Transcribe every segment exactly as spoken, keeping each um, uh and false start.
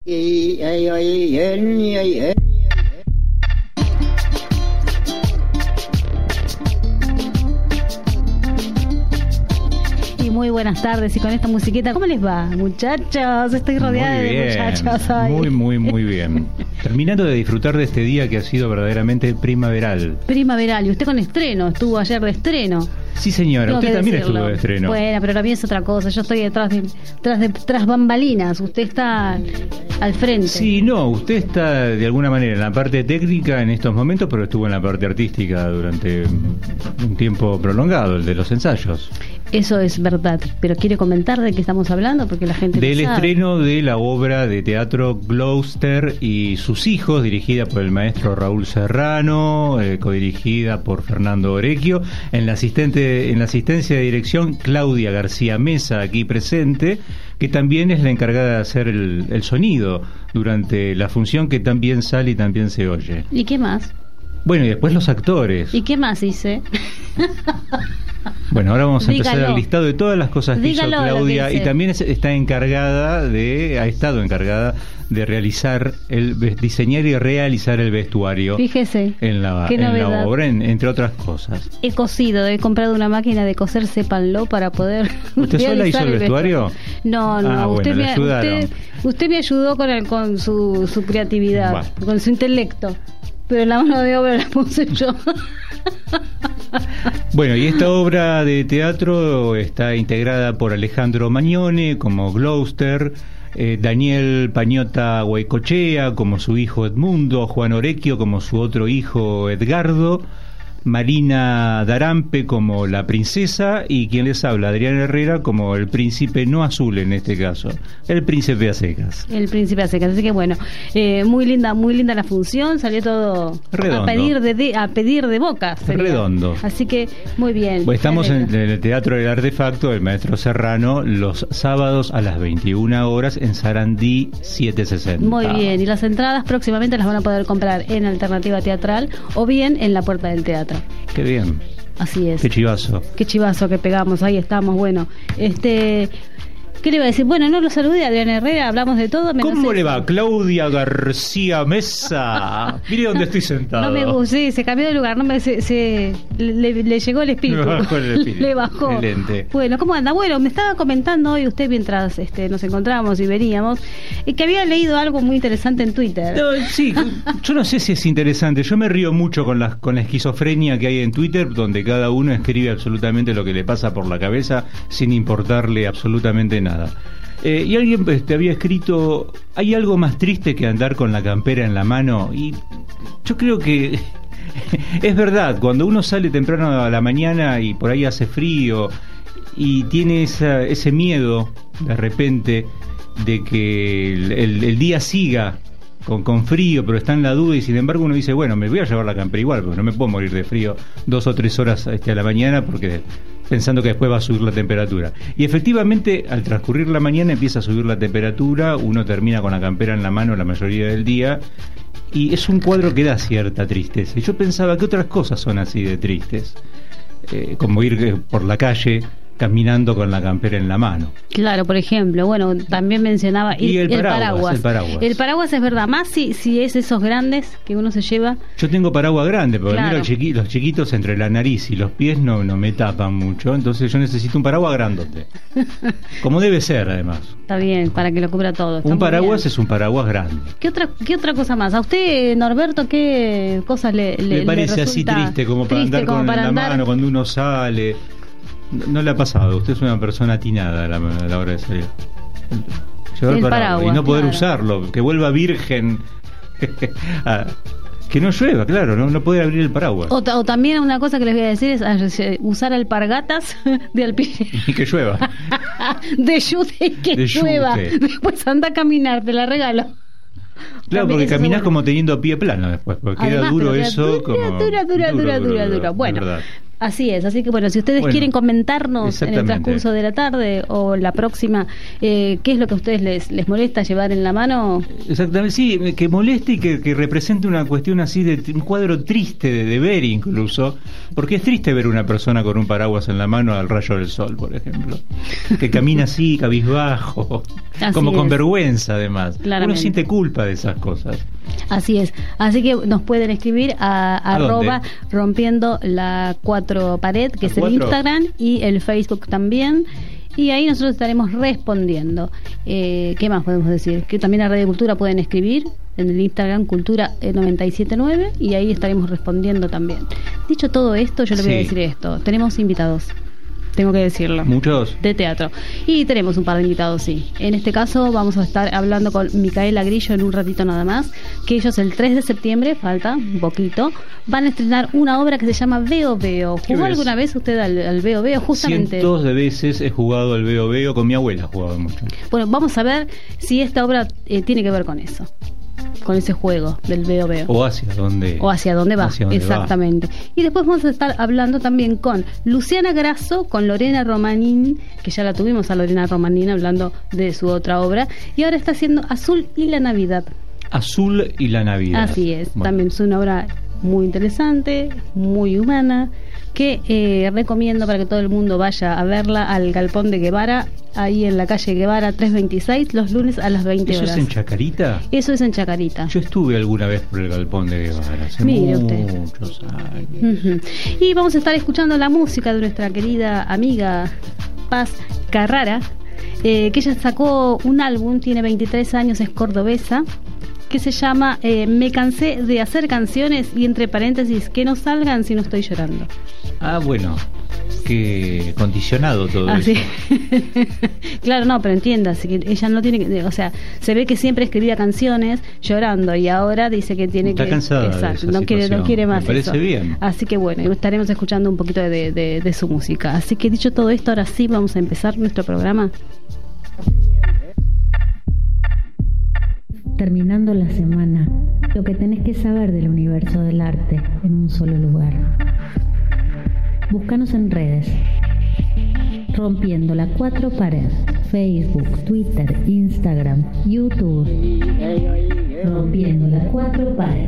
Y muy buenas tardes, y con esta musiquita, ¿cómo les va, muchachos? Estoy rodeada Muy bien, de muchachos hoy. Muy, muy, muy bien. Terminando de disfrutar de este día que ha sido verdaderamente primaveral. Primaveral, y usted con estreno, estuvo ayer de estreno. Sí, señora, Tengo usted que también decirlo. estuvo de estreno. Bueno, pero la mía es otra cosa. Yo estoy detrás de, tras de tras bambalinas. Usted está al frente. Sí, no, usted está de alguna manera en la parte técnica en estos momentos, pero estuvo en la parte artística durante un tiempo prolongado, el de los ensayos. Eso es verdad, pero quiere comentar de qué estamos hablando porque la gente Del no sabe. estreno de la obra de teatro Gloucester y sus hijos, dirigida por el maestro Raúl Serrano, eh, codirigida por Fernando Orecchio, en la asistente, en la asistencia de dirección Claudia García Mesa, aquí presente, que también es la encargada de hacer el, el sonido durante la función, que también sale y también se oye. ¿Y qué más? Bueno, y después los actores. ¿Y qué más hice? Bueno, ahora vamos a empezar Dígalo. el listado de todas las cosas que Dígalo hizo lo Claudia, que hice. y también es- está encargada de, ha estado encargada de realizar, el ve- diseñar y realizar el vestuario Fíjese, en la, qué en la novedad. obra, en- entre otras cosas. He cosido, he comprado una máquina de coser, sépanlo, para poder. ¿Usted sola realizar hizo el vestuario? No, no, Ah, bueno, usted, le me, ayudaron. usted, usted me ayudó con, el, con su, su creatividad, Bueno. con su intelecto, pero la mano de obra la puse yo. Bueno, y esta obra de teatro está integrada por Alejandro Magnone como Gloucester, eh, Daniel Pañota Guaycochea como su hijo Edmundo, Juan Orecchio como su otro hijo Edgardo, Marina Darampe como la princesa, y quien les habla, Adrián Herrera, como el príncipe no azul en este caso, el príncipe a secas. El príncipe a secas, así que bueno, eh, muy linda, muy linda la función, salió todo Redondo. a pedir de, de- a pedir de boca. sería. Redondo. Así que muy bien. Pues estamos Me en, alegro. en el Teatro del Artefacto del Maestro Serrano los sábados a las veintiuna horas en Sarandí setecientos sesenta. Muy bien, y las entradas próximamente las van a poder comprar en Alternativa Teatral o bien en la Puerta del Teatro. Qué bien, Así es. qué chivazo. Qué chivazo que pegamos, ahí estamos. Bueno, este, ¿qué le iba a decir? Bueno, no lo saludé, Adrián Herrera, hablamos de todo. menos ¿Cómo eso. le va, Claudia García Mesa? Mire dónde estoy sentado. No me gusta, sí, se cambió de lugar, no me, se, se- le, le llegó el espíritu. Le bajó el espíritu. Le bajó. Excelente. Bueno, ¿cómo anda? Bueno, me estaba comentando hoy usted mientras este, nos encontrábamos y veníamos, eh, que había leído algo muy interesante en Twitter. No, sí, yo no sé si es interesante. Yo me río mucho con la, con la esquizofrenia que hay en Twitter, donde cada uno escribe absolutamente lo que le pasa por la cabeza sin importarle absolutamente nada. Eh, y alguien este, había escrito, ¿hay algo más triste que andar con la campera en la mano? Y yo creo que es verdad, cuando uno sale temprano a la mañana y por ahí hace frío y tiene esa, ese miedo de repente de que el, el- el día siga con, con frío, pero está en la duda, y sin embargo uno dice, bueno, me voy a llevar la campera igual, porque no me puedo morir de frío dos o tres horas este, a la mañana, porque pensando que después va a subir la temperatura. Y efectivamente, al transcurrir la mañana empieza a subir la temperatura, uno termina con la campera en la mano la mayoría del día, y es un cuadro que da cierta tristeza. Y yo pensaba que otras cosas son así de tristes, eh, como ir eh, por la calle caminando con la campera en la mano. Claro, por ejemplo, bueno, también mencionaba Y el paraguas, el paraguas. El paraguas es verdad, más si, si es esos grandes que uno se lleva. Yo tengo paraguas grande, porque Claro. a mí los, chiqui- los chiquitos entre la nariz y los pies no, no me tapan mucho, entonces yo necesito un paraguas grandote. Como debe ser, además. Está bien, para que lo cubra todo. está Un muy paraguas bien. es un paraguas grande. ¿Qué otra, ¿Qué otra cosa más? ¿A usted, Norberto, qué cosas le, le, Me parece le así resulta triste, como para triste andar como con para la andar- mano cuando uno sale. No, no le ha pasado, usted es una persona atinada a la, a la hora de salir. Llevar El paraguas, paraguas, y no poder claro. usarlo, que vuelva virgen. Ah, que no llueva, claro, no, no poder abrir el paraguas. O, ta- o también una cosa que les voy a decir es eh, usar alpargatas de alpine. Y que llueva. De yute y que De llueva. yute. Después anda a caminar, te la regalo. Claro, También porque eso caminás seguro. como teniendo pie plano después, porque queda Además, duro pero queda eso. dura, como dura, dura, duro, dura, duro, dura, duro, dura. es Bueno, verdad. Así es, así que bueno, si ustedes Bueno, quieren comentarnos en el exactamente. transcurso de la tarde o la próxima, eh, qué es lo que a ustedes les, les molesta llevar en la mano. Exactamente, sí, que moleste y que, que represente una cuestión así de un cuadro triste de, de ver incluso, porque es triste ver una persona con un paraguas en la mano al rayo del sol, por ejemplo, que camina así, cabizbajo, Así como con es. vergüenza además. Claramente. Uno siente culpa de esas cosas. Así es, así que nos pueden escribir a, ¿A arroba dónde? rompiendo la cuatro pared, que ¿A es el cuatro? Instagram, y el Facebook también, y ahí nosotros estaremos respondiendo. Eh, ¿qué más podemos decir? Que también a Radio Cultura pueden escribir en el Instagram Cultura eh, noventa y siete nueve, y ahí estaremos respondiendo también. Dicho todo esto, yo le voy a Sí. decir esto: tenemos invitados, tengo que decirlo, Muchos. de teatro. Y tenemos un par de invitados, sí. En este caso vamos a estar hablando con Micaela Grillo en un ratito nada más, que ellos el tres de septiembre, falta un poquito, van a estrenar una obra que se llama Veo Veo. ¿Qué ¿Jugó ves? alguna vez usted al, al Veo Veo? Justamente. Cientos de veces he jugado al veo veo, con mi abuela he jugado mucho. Bueno, vamos a ver si esta obra eh, tiene que ver con eso, con ese juego del Veo Veo. O hacia dónde. O hacia dónde va, hacia dónde exactamente. Y después vamos a estar hablando también con Luciana Grasso, con Lorena Romanín, que ya la tuvimos a Lorena Romanín hablando de su otra obra, y ahora está haciendo Azul y la Navidad. Azul y la Navidad. Así es, Bueno. también es una obra muy interesante, muy humana, que eh, recomiendo para que todo el mundo vaya a verla al Galpón de Guevara, ahí en la calle Guevara trescientos veintiséis, los lunes a las veinte ¿Eso horas. es en Chacarita? Eso es en Chacarita. Yo estuve alguna vez por el Galpón de Guevara, hace Mire usted. muchos años. Ujú. Y vamos a estar escuchando la música de nuestra querida amiga Paz Carrara, eh, que ella sacó un álbum, tiene veintitrés años, es cordobesa, que se llama eh, Me cansé de hacer canciones, y entre paréntesis, que no salgan si no estoy llorando. Ah, bueno, qué condicionado todo Así. eso. Claro, no, pero entienda, así que ella no tiene que, o sea, se ve que siempre escribía canciones llorando, y ahora dice que tiene Está que cansada de exacto, esa no quiere, no situación. quiere más Me parece eso. bien. Así que bueno, estaremos escuchando un poquito de, de, de su música. Así que dicho todo esto, ahora sí vamos a empezar nuestro programa. Terminando la semana, lo que tenés que saber del universo del arte en un solo lugar. Búscanos en redes. Rompiendo la cuatro pared. Facebook, Twitter, Instagram, YouTube. Rompiendo la cuatro pared.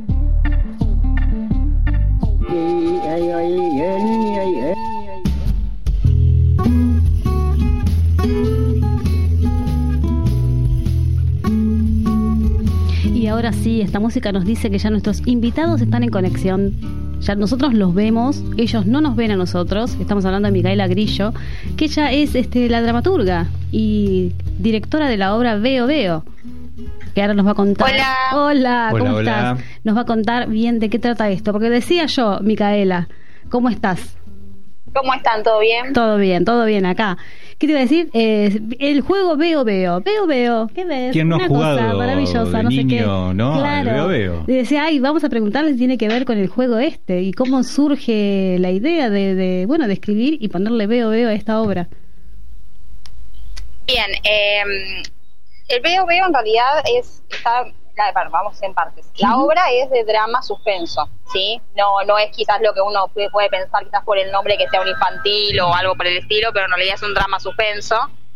Y ahora sí, esta música nos dice que ya nuestros invitados están en conexión. Ya nosotros los vemos, ellos no nos ven a nosotros. Estamos hablando de Micaela Grillo, que ella es este, la dramaturga y directora de la obra Veo Veo, que ahora nos va a contar. Hola. Hola, ¿cómo Hola, hola. estás? Nos va a contar bien de qué trata esto, porque decía yo, Micaela, ¿cómo estás? ¿Cómo están? ¿Todo bien? Todo bien, todo bien acá. ¿Qué te iba a decir? Eh, el juego Veo Veo, Veo Veo, ¿qué ves? ¿Quién no ha Una jugado cosa maravillosa, de no sé qué. niño, no? Claro. Al Veo Veo. Y decía, ay, vamos a preguntarle si tiene que ver con el juego este y cómo surge la idea de, de bueno, de escribir y ponerle Veo Veo a esta obra. Bien, eh, el Veo Veo en realidad es, está, la- bueno, vamos en partes. La Ujú. obra es de drama suspenso, ¿sí? No, no es quizás lo que uno puede puede pensar quizás por el nombre que sea un infantil o algo por el estilo, pero en realidad es un drama suspenso.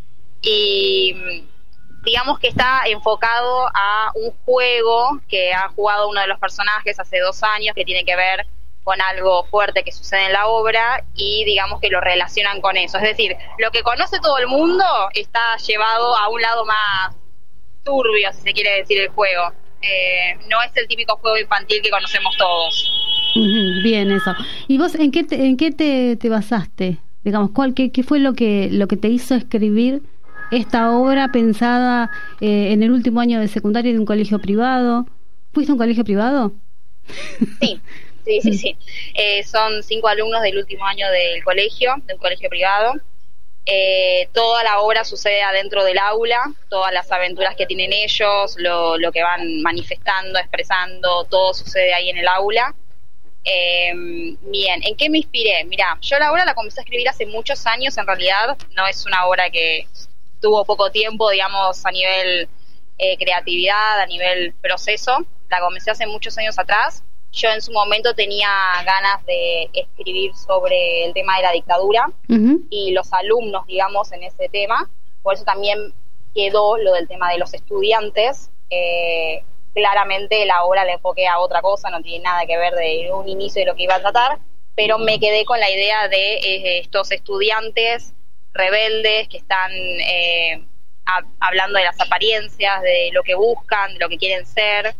Y mm, digamos que está enfocado a un juego que ha jugado uno de los personajes hace dos años, que tiene que ver con algo fuerte que sucede en la obra, y digamos que lo relacionan con eso. Es decir, lo que conoce todo el mundo está llevado a un lado más turbio, si se quiere decir, el juego. Eh, no es el típico juego infantil que conocemos todos. Ujú, bien, eso. ¿Y vos en qué te, en qué te, te basaste? Digamos, ¿cuál, qué, qué fue lo que, lo que te hizo escribir esta obra pensada eh, en el último año de secundaria de un colegio privado? ¿Fuiste a un colegio privado? Sí, sí, sí, sí. Eh, son cinco alumnos del último año del colegio, de un colegio privado. Eh, toda la obra sucede adentro del aula, todas las aventuras que tienen ellos, lo, lo que van manifestando, expresando, todo sucede ahí en el aula. Eh, bien, ¿en qué me inspiré? Mirá, yo la obra la comencé a escribir hace muchos años, en realidad no es una obra que tuvo poco tiempo, digamos, a nivel eh, creatividad, a nivel proceso. La comencé hace muchos años atrás. yo en su momento tenía ganas de escribir sobre el tema de la dictadura Uh-huh. y los alumnos, digamos, en ese tema. Por eso también quedó lo del tema de los estudiantes. Eh, claramente la obra le enfoqué a otra cosa, no tiene nada que ver de un inicio de lo que iba a tratar, pero me quedé con la idea de eh, estos estudiantes rebeldes que están eh, a, hablando de las apariencias, de lo que buscan, de lo que quieren ser,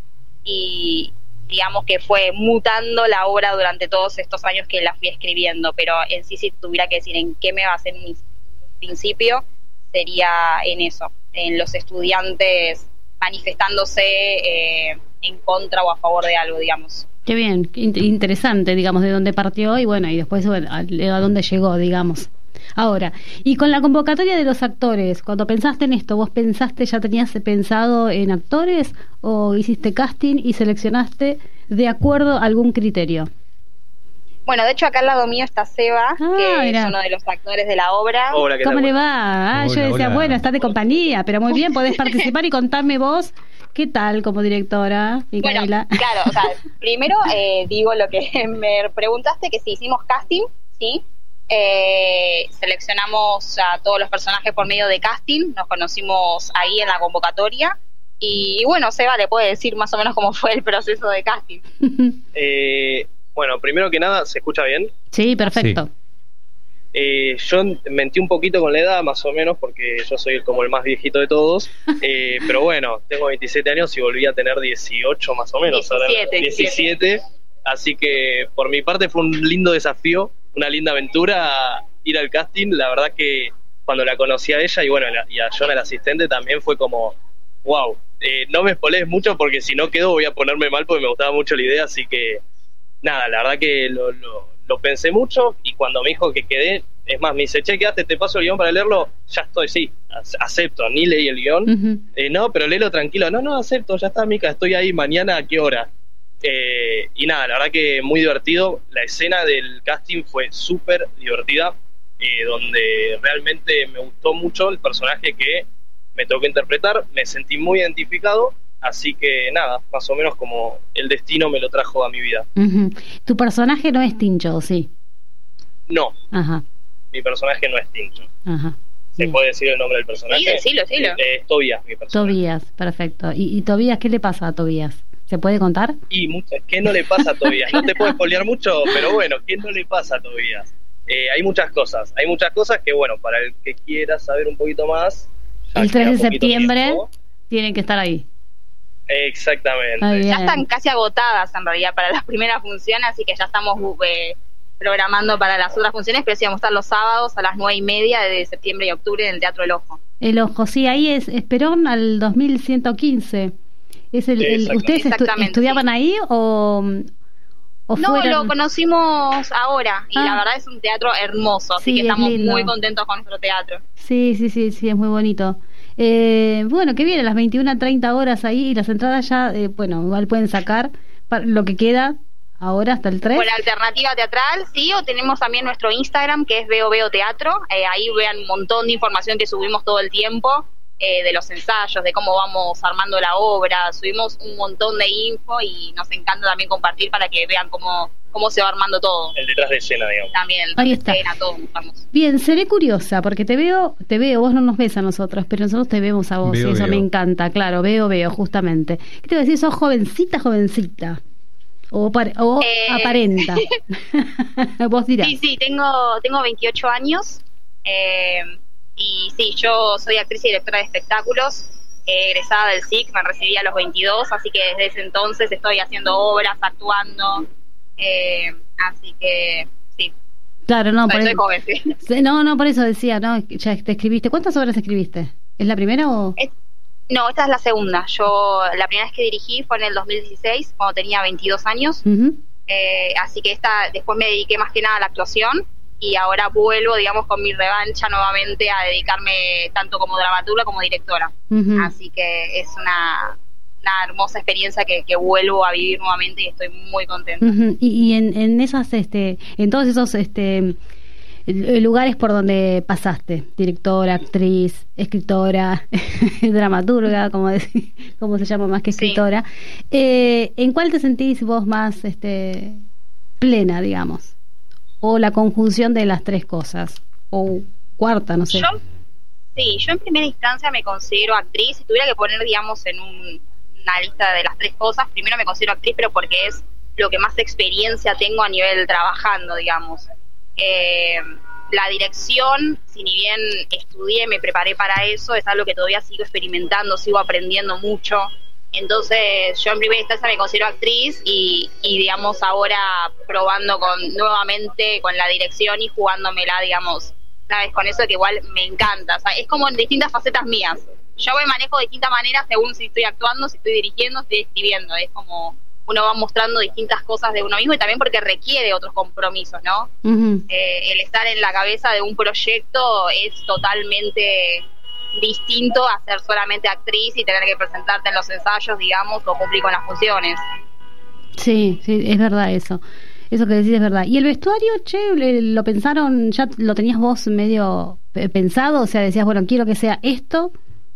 y digamos que fue mutando la obra durante todos estos años que la fui escribiendo, pero en sí, si tuviera que decir en qué me basé en un principio, sería en eso, en los estudiantes manifestándose eh, en contra o a favor de algo, digamos. Qué bien, qué in- interesante, digamos, de dónde partió y bueno, y después bueno, a, a dónde llegó, digamos. Ahora, y con la convocatoria de los actores, cuando pensaste en esto, ¿vos pensaste, ya tenías pensado en actores o hiciste casting y seleccionaste de acuerdo a algún criterio? Bueno, de hecho acá al lado mío está Seba, Ah, que mirá. es uno de los actores de la obra. Hola, ¿qué tal? ¿Cómo le Bueno, va? Ah, yo Hola, decía, hola. bueno, estás de compañía, pero muy bien, podés participar y contarme vos qué tal como directora, Bueno, Micaela. claro, o sea, primero eh, digo lo que me preguntaste, que si hicimos casting, sí. Eh, seleccionamos a todos los personajes por medio de casting, nos conocimos ahí en la convocatoria y, y bueno, Seba le puede decir más o menos cómo fue el proceso de casting. eh, bueno, primero que nada, ¿se escucha bien? Sí, perfecto. Eh, yo mentí un poquito con la edad, más o menos, porque yo soy como el más viejito de todos, eh, pero bueno, tengo veintisiete años y volví a tener dieciocho más o menos. ahora diecisiete, diecisiete, así que por mi parte fue un lindo desafío, una linda aventura ir al casting. La verdad que cuando la conocí a ella y bueno, la- y a John, el asistente, también fue como, wow, eh, no me spoilees mucho porque si no quedo voy a ponerme mal porque me gustaba mucho la idea, así que nada, la verdad que lo, lo, lo pensé mucho y cuando me dijo que quedé, es más, me dice, che, quedaste, te paso el guión para leerlo, ya estoy, sí, ac- acepto, ni leí el guión, Ujú. eh, no, pero léelo tranquilo, no, no, acepto, ya está, Mica, estoy ahí, mañana, ¿a qué hora? Eh, y nada, la verdad que muy divertido, la escena del casting fue súper divertida, eh, donde realmente me gustó mucho el personaje que me tocó interpretar, me sentí muy identificado, así que nada, más o menos como el destino me lo trajo a mi vida. Ujú. Tu personaje no es Tincho, ¿sí? No, Ajá, mi personaje no es Tincho. ajá. ¿Se Bien. puede decir el nombre del personaje? Sí, decilo, decilo. Eh, es Tobias, mi personaje. Tobías, perfecto. ¿Y, y Tobías, qué le pasa a Tobías? ¿Se puede contar? Y mucho, ¿qué no le pasa a Tobias? No te puedo spoilear mucho, pero bueno, ¿qué no le pasa a Tobias? Eh, hay muchas cosas, hay muchas cosas que bueno, para el que quiera saber un poquito más, ya El tres queda de poquito septiembre tiempo. tienen que estar ahí. Exactamente. Ay, bien. Ya están casi agotadas en realidad para las primeras funciones, así que ya estamos eh, programando para las otras funciones, pero sí vamos a estar los sábados a las nueve y media de septiembre y octubre en el Teatro El Ojo. El Ojo, sí, ahí es Esperón al dos mil ciento quince. Es el, el- Exactamente. ¿Ustedes estu- Exactamente, estudiaban sí. ahí o, o No, fueron? lo conocimos ahora y Ah. la verdad es un teatro hermoso, así Sí, que es estamos lindo. muy contentos con nuestro teatro. Sí, sí, sí, sí, es muy bonito. Eh, bueno, que viene, las veintiuna a treinta horas ahí y las entradas ya, eh, bueno, igual pueden sacar para lo que queda ahora hasta el tres. Por la alternativa teatral, sí, o tenemos también nuestro Instagram que es Veo Veo Teatro, eh, ahí vean un montón de información que subimos todo el tiempo, eh, de los ensayos, de cómo vamos armando la obra, subimos un montón de info y nos encanta también compartir para que vean cómo, cómo se va armando todo. El detrás de escena, digamos. También, Ahí está. escena, todo mostramos. Bien, seré curiosa porque te veo, te veo, vos no nos ves a nosotros, pero nosotros te vemos a vos Veo, y eso veo. me encanta, claro, veo, veo, justamente. ¿Qué te voy a decir? ¿Sos jovencita, jovencita? O, pare- o Eh. aparenta. Vos dirás. Sí, sí, tengo, tengo veintiocho años eh, y sí, yo soy actriz y directora de espectáculos, eh, egresada del S I C, me recibí a los veintidós, así que desde ese entonces estoy haciendo obras, actuando, eh, así que sí, Claro, no, soy, por soy eso, joven, sí. sí, no, no, por eso decía, ¿no? Ya te escribiste. ¿Cuántas obras escribiste? ¿Es la primera o...? Es- No, esta es la segunda. Yo la primera vez que dirigí fue en el dos mil dieciséis, cuando tenía veintidós años. Ujú. Eh, así que esta después me dediqué más que nada a la actuación y ahora vuelvo, digamos, con mi revancha nuevamente a dedicarme tanto como dramaturga como directora. Ujú. Así que es una, una hermosa experiencia que, que vuelvo a vivir nuevamente y estoy muy contenta. Ujú. Y, y en, en esas, este, en todos esos, este, eh, lugares por donde pasaste, directora, actriz, escritora, dramaturga, como decir, como se llama más que escritora. Sí. Eh, ¿En cuál te sentís vos más este, plena, digamos? O la conjunción de las tres cosas, o cuarta, no sé. Yo, sí, yo en primera instancia me considero actriz. Si tuviera que poner, digamos, en un, una lista de las tres cosas, primero me considero actriz, pero porque es lo que más experiencia tengo a nivel trabajando, digamos. Eh, la dirección, si ni bien estudié, me preparé para eso, es algo que todavía sigo experimentando, sigo aprendiendo mucho. Entonces yo en primera instancia me considero actriz y, y digamos ahora probando con nuevamente con la dirección y jugándomela, digamos, sabes, con eso que igual me encanta. O sea, es como en distintas facetas mías. Yo me manejo de distintas maneras según si estoy actuando, si estoy dirigiendo, si estoy escribiendo. Es como uno va mostrando distintas cosas de uno mismo y también porque requiere otros compromisos, ¿no? Uh-huh. Eh, el estar en la cabeza de un proyecto es totalmente distinto a ser solamente actriz y tener que presentarte en los ensayos, digamos, o cumplir con las funciones. Sí, sí, es verdad eso. Eso que decís es verdad. ¿Y el vestuario, che, lo pensaron, ya lo tenías vos medio pensado? O sea, decías, bueno, quiero que sea esto.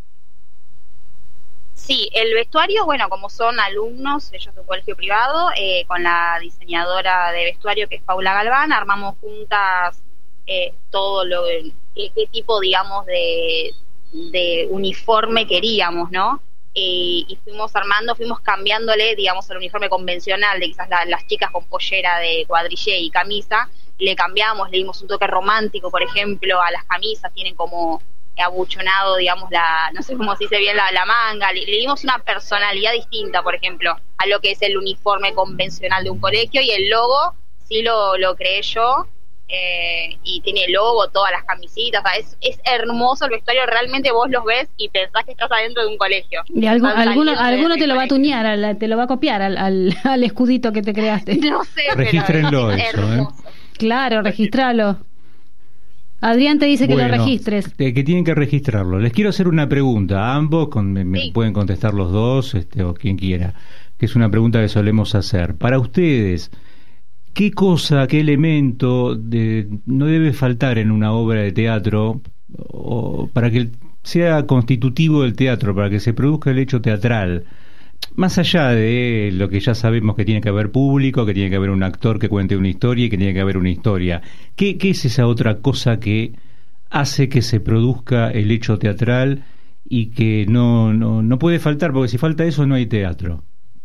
Sí, el vestuario, bueno, como son alumnos, ellos de un colegio privado, eh, con la diseñadora de vestuario que es Paula Galván, armamos juntas eh, todo lo qué, qué tipo, digamos, de, de uniforme queríamos, ¿no? Eh, y fuimos armando, fuimos cambiándole, digamos, el uniforme convencional de quizás la, las chicas con pollera de cuadrillé y camisa, le cambiamos, le dimos un toque romántico, por ejemplo, a las camisas, tienen como abuchonado, digamos, la, no sé cómo se dice bien, la, la manga, le, le dimos una personalidad distinta, por ejemplo, a lo que es el uniforme convencional de un colegio, y el logo sí lo, lo creé yo, eh, y tiene el logo, todas las camisitas, o sea, es, es hermoso el vestuario, realmente vos los ves y pensás que estás adentro de un colegio. Y algo, alguno, alguno te lo va a tuñar, al, te lo va a copiar al, al, al escudito que te creaste. No sé, regístrenlo pero es eso, hermoso. ¿eh? Claro, registralo. Adrián te dice que bueno, lo registres. Eh, que tienen que registrarlo. Les quiero hacer una pregunta a ambos, con, me, me sí. pueden contestar los dos, este, o quien quiera, que es una pregunta que solemos hacer. Para ustedes, ¿qué cosa, qué elemento de, no debe faltar en una obra de teatro o, para que sea constitutivo del teatro, para que se produzca el hecho teatral? Más allá de lo que ya sabemos que tiene que haber público, que tiene que haber un actor que cuente una historia y que tiene que haber una historia, ¿qué, qué es esa otra cosa que hace que se produzca el hecho teatral y que no, no, no puede faltar? Porque si falta eso no hay teatro.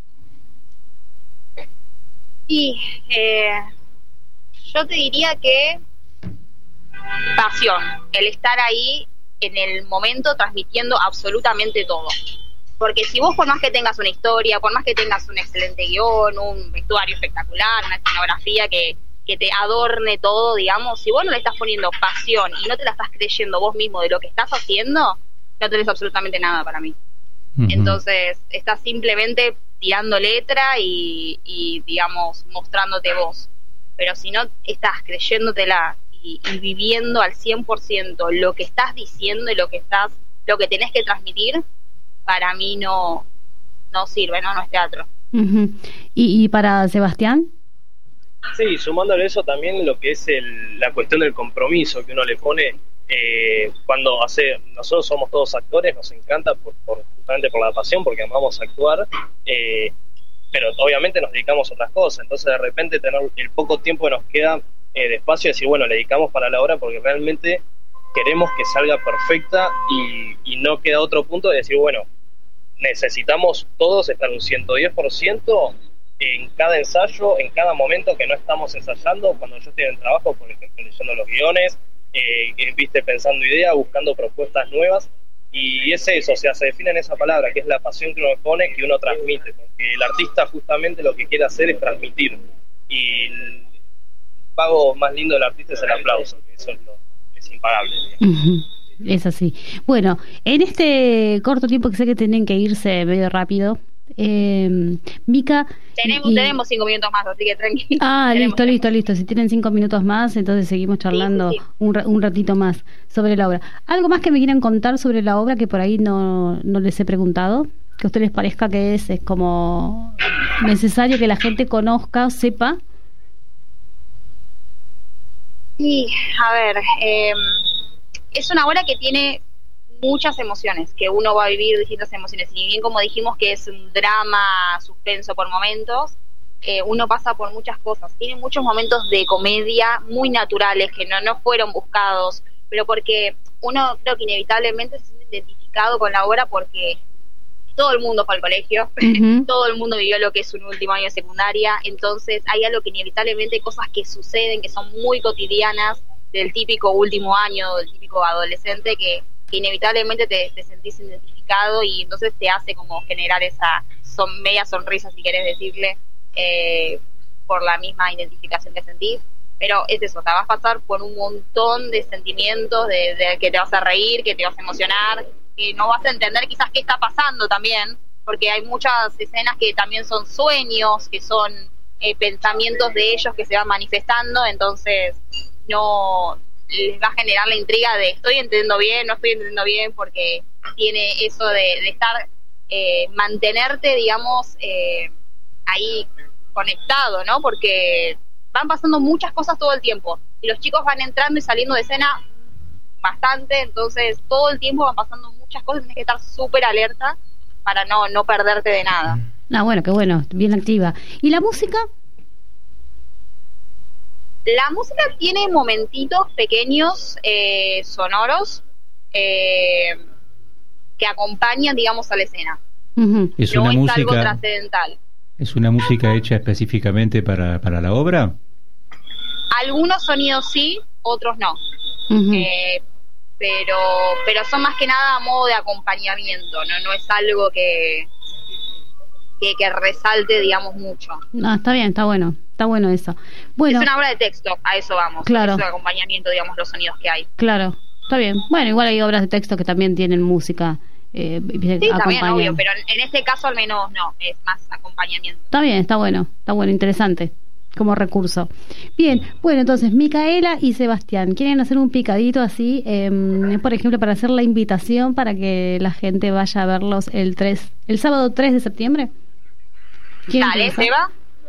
Y eh, yo te diría que pasión, el estar ahí en el momento transmitiendo absolutamente todo. Porque si vos, por más que tengas una historia, por más que tengas un excelente guión, un vestuario espectacular, una escenografía que, que te adorne todo, digamos, si vos no le estás poniendo pasión y no te la estás creyendo vos mismo de lo que estás haciendo, no tenés absolutamente nada para mí. Uh-huh. Entonces, estás simplemente tirando letra y, y, digamos, mostrándote vos. Pero si no estás creyéndotela y, y viviendo al cien por ciento lo que estás diciendo y lo que estás, lo que tenés que transmitir, para mí no no sirve, no, no es teatro. Uh-huh. ¿Y, ¿Y para Sebastián? Sí, sumándole eso también lo que es el, la cuestión del compromiso que uno le pone eh, cuando hace, nosotros somos todos actores, nos encanta por, por justamente por la pasión, porque amamos actuar, eh, pero obviamente nos dedicamos a otras cosas, entonces de repente tener el poco tiempo que nos queda eh, de espacio y decir, bueno, le dedicamos para la obra porque realmente queremos que salga perfecta y, y no queda otro punto de decir, bueno, necesitamos todos estar un ciento diez por ciento en cada ensayo, en cada momento que no estamos ensayando, cuando yo estoy en trabajo, por ejemplo, leyendo los guiones, eh, viste, pensando ideas, buscando propuestas nuevas, y es eso, o sea, se define en esa palabra, que es la pasión que uno pone, que uno transmite, porque el artista justamente lo que quiere hacer es transmitir, y el pago más lindo del artista es el aplauso, que eso es lo impagable. Uh-huh. Es así. Bueno, en este corto tiempo que sé que tienen que irse medio rápido, eh, Mica, tenemos y... tenemos cinco minutos más, así que tranquilo. Ah, tenemos, listo, tenemos. listo, listo. Si tienen cinco minutos más, entonces seguimos charlando sí, sí, sí. Un, un ratito más sobre la obra. ¿Algo más que me quieran contar sobre la obra que por ahí no, no les he preguntado? Que a ustedes les parezca que es, es como necesario que la gente conozca, sepa. Y, a ver, eh, es una obra que tiene muchas emociones, que uno va a vivir distintas emociones. Y bien como dijimos que es un drama suspenso por momentos, eh, uno pasa por muchas cosas. Tiene muchos momentos de comedia muy naturales, que no, no fueron buscados, pero porque uno creo que inevitablemente se siente identificado con la obra porque todo el mundo fue al colegio, uh-huh. todo el mundo vivió lo que es un último año de secundaria, entonces hay algo que inevitablemente, cosas que suceden, que son muy cotidianas, del típico último año, del típico adolescente, que, que inevitablemente te, te sentís identificado y entonces te hace como generar esa son, media sonrisa, si querés decirle, eh, por la misma identificación que sentís. Pero es eso, te vas a pasar por un montón de sentimientos, de, de que te vas a reír, que te vas a emocionar, que no vas a entender quizás qué está pasando también, porque hay muchas escenas que también son sueños, que son eh, pensamientos de ellos que se van manifestando, entonces no les va a generar la intriga de estoy entendiendo bien, no estoy entendiendo bien, porque tiene eso de, de estar, eh, mantenerte, digamos, eh, ahí conectado, ¿no? Porque van pasando muchas cosas todo el tiempo, y los chicos van entrando y saliendo de escena bastante, entonces todo el tiempo van pasando muchas cosas, tienes que estar súper alerta para no, no perderte de nada. Ah, bueno, qué bueno, bien activa. ¿Y la música? La música tiene momentitos pequeños, eh, sonoros, eh, que acompañan, digamos, a la escena. Uh-huh. ¿Es no una es música, algo trascendental. ¿Es una música hecha específicamente para, para la obra? Algunos sonidos sí, otros no. Uh-huh. Eh, pero pero son más que nada a modo de acompañamiento, no no es algo que que, que resalte, digamos, mucho. No, está bien, está bueno, está bueno eso. Bueno, es una obra de texto, a eso vamos, claro. Es de acompañamiento, digamos, los sonidos que hay. Claro, está bien. Bueno, igual hay obras de texto que también tienen música. Eh, sí, también, obvio, pero en este caso al menos no, es más acompañamiento. Está bien, está bueno, está bueno, interesante como recurso. Bien, bueno, entonces Micaela y Sebastián quieren hacer un picadito así, eh, por ejemplo, para hacer la invitación para que la gente vaya a verlos el tres, el sábado tres de septiembre. Dale, Seba.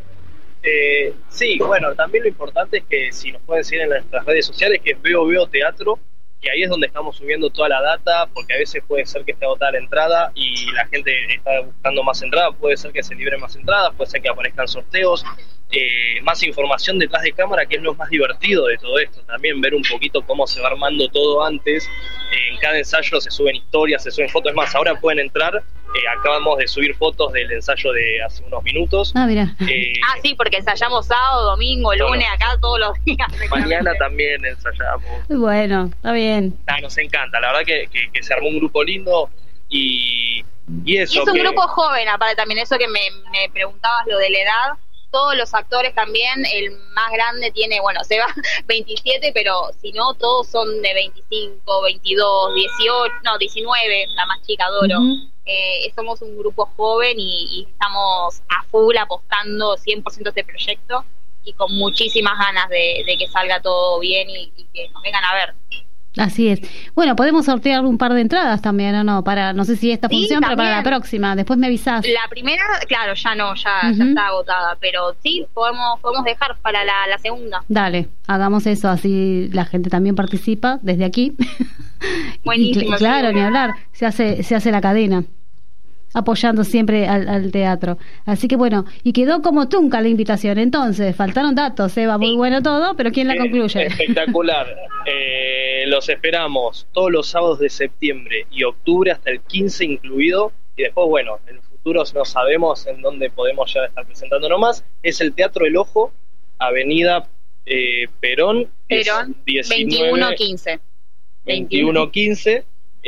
Eh, sí, bueno, también lo importante es que si nos pueden seguir en nuestras redes sociales, que es Veo Veo Teatro, que ahí es donde estamos subiendo toda la data, porque a veces puede ser que esté agotada la entrada y la gente está buscando más entradas, puede ser que se libren más entradas, puede ser que aparezcan sorteos, eh, más información detrás de cámara, que es lo más divertido de todo esto, también ver un poquito cómo se va armando todo antes. Eh, en cada ensayo se suben historias, se suben fotos, es más, ahora pueden entrar, eh, acabamos de subir fotos del ensayo de hace unos minutos. Ah, mira. Eh, ah, sí, porque ensayamos sábado, domingo, lunes, bueno, acá todos los días. Mañana también ensayamos. Bueno, está bien. Ah, nos encanta, la verdad que, que, que se armó un grupo lindo y, y eso. Y es un que... grupo joven, aparte también, eso que me, me preguntabas, lo de la edad. Todos los actores también, el más grande tiene, bueno, se va veintisiete, pero si no, todos son de veinticinco, veintidós, dieciocho, no, diecinueve, la más chica, Doro. Uh-huh. Eh, somos un grupo joven y, y estamos a full apostando cien por ciento a este proyecto y con muchísimas ganas de, de que salga todo bien y, y que nos vengan a ver. Así es. Bueno, podemos sortear un par de entradas también, ¿o no? Para, no sé si esta sí, función, también. Pero para la próxima. Después me avisás. La primera, claro, ya no, ya, uh-huh. ya está agotada, pero sí, podemos podemos dejar para la, la segunda. Dale, hagamos eso, así la gente también participa desde aquí. Buenísimo. Y, claro, ni hablar, se hace se hace la cadena, apoyando siempre al, al teatro. Así que bueno, y quedó como trunca la invitación. Entonces, faltaron datos, Eva, muy sí. bueno todo, pero ¿quién la eh, concluye? Espectacular. eh, los esperamos todos los sábados de septiembre y octubre hasta el quince incluido, y después, bueno, en el futuro no sabemos en dónde podemos ya estar presentándonos más. Es el Teatro El Ojo, Avenida eh, Perón, Perón veintiuno quince. veintiuno quince.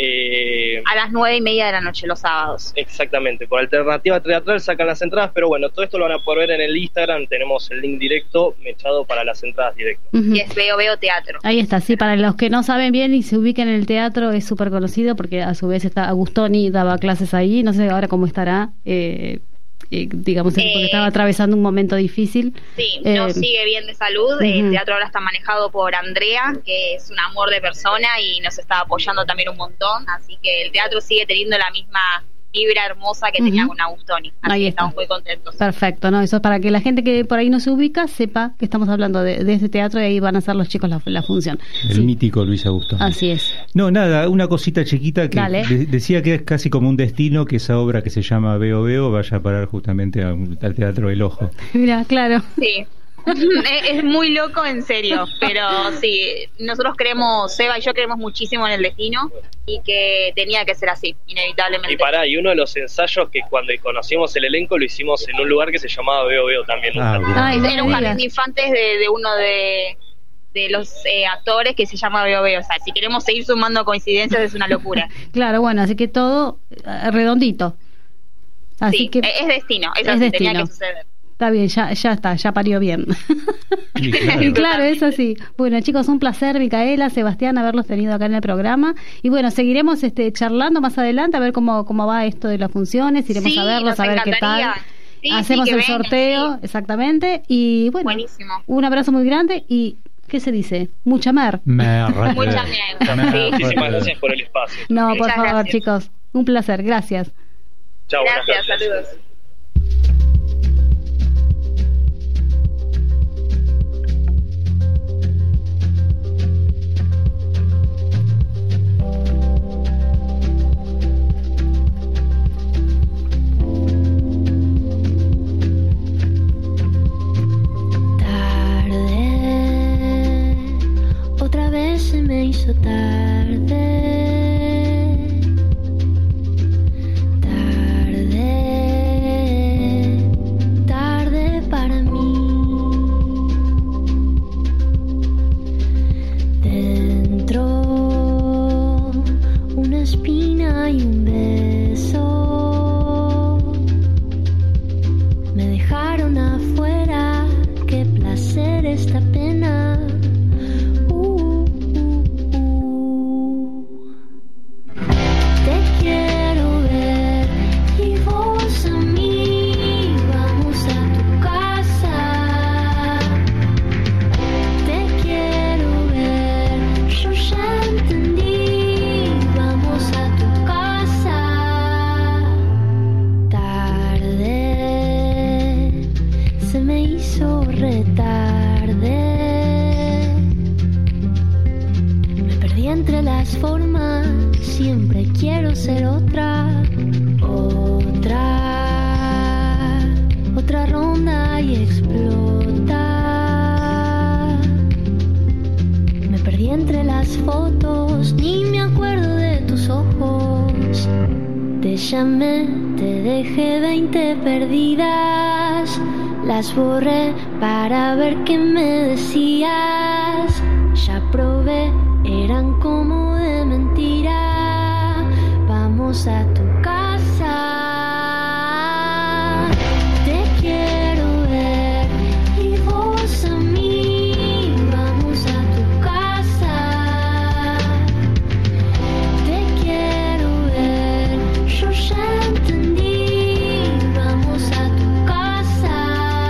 Eh, a las nueve y media de la noche los sábados. Exactamente, por Alternativa Teatral sacan las entradas, pero bueno, todo esto lo van a poder ver en el Instagram, tenemos el link directo mechado para las entradas directas. Uh-huh. Y es Veo Veo Teatro. Ahí está, sí, para los que no saben bien y se ubican en el teatro, es súper conocido porque a su vez está Agustoni, daba clases ahí, no sé ahora cómo estará, eh, eh, digamos, eh, porque estaba atravesando un momento difícil. Sí, eh, no sigue bien de salud, uh-huh. El teatro ahora está manejado por Andrea, que es un amor de persona y nos está apoyando también un montón, así que el teatro sigue teniendo la misma vibra hermosa que uh-huh. tenía con Agustoni. Así Ahí que estamos muy contentos. Perfecto, ¿no? Eso es para que la gente que por ahí no se ubica sepa que estamos hablando de, de este teatro y ahí van a hacer los chicos la, la función. El sí. mítico Luis Agustoni. Así es. No, nada, una cosita chiquita que de, decía que es casi como un destino que esa obra que se llama Veo Veo vaya a parar justamente a, al Teatro del Ojo. Mira, claro. Sí. Es muy loco, en serio, pero sí, nosotros creemos, Seba y yo creemos muchísimo en el destino y que tenía que ser así, inevitablemente. Y pará, y uno de los ensayos que cuando conocimos el elenco lo hicimos en un lugar que se llamaba Veo Veo también. Ah, ah, era un jardín de infantes de, de uno de, de los eh, actores que se llama Veo Veo. O sea, si queremos seguir sumando coincidencias es una locura. Claro, bueno, así que todo redondito. Así sí, que es destino, eso sí tenía que suceder. Está bien, ya, ya está, ya parió bien. Sí, claro. Claro, eso sí. Bueno, chicos, un placer, Micaela, Sebastián, haberlos tenido acá en el programa. Y bueno, seguiremos este charlando más adelante a ver cómo cómo va esto de las funciones. Iremos sí, a verlos, a ver qué tal. Sí, Hacemos sí, el vengan, sorteo, sí. exactamente. Y bueno, buenísimo. Un abrazo muy grande y... ¿Qué se dice? Mucha mer. Mer. Mucha mer. Sí. Muchísimas gracias por el espacio. No, por Muchas favor, gracias. chicos. Un placer. Gracias. Chao, gracias, saludos. Se me hizo tarde, tarde, tarde para mí. Dentro una espina y un beso me dejaron afuera. Qué placer esta pena. Formas, siempre quiero ser otra, otra, otra ronda y explota. Me perdí entre las fotos, ni me acuerdo de tus ojos. Te llamé, te dejé veinte perdidas, las borré para ver qué me decías. Ya probé, eran como de mentira. Vamos a tu casa. Te quiero ver y vos a mí. Vamos a tu casa. Te quiero ver, yo ya entendí. Vamos a tu casa.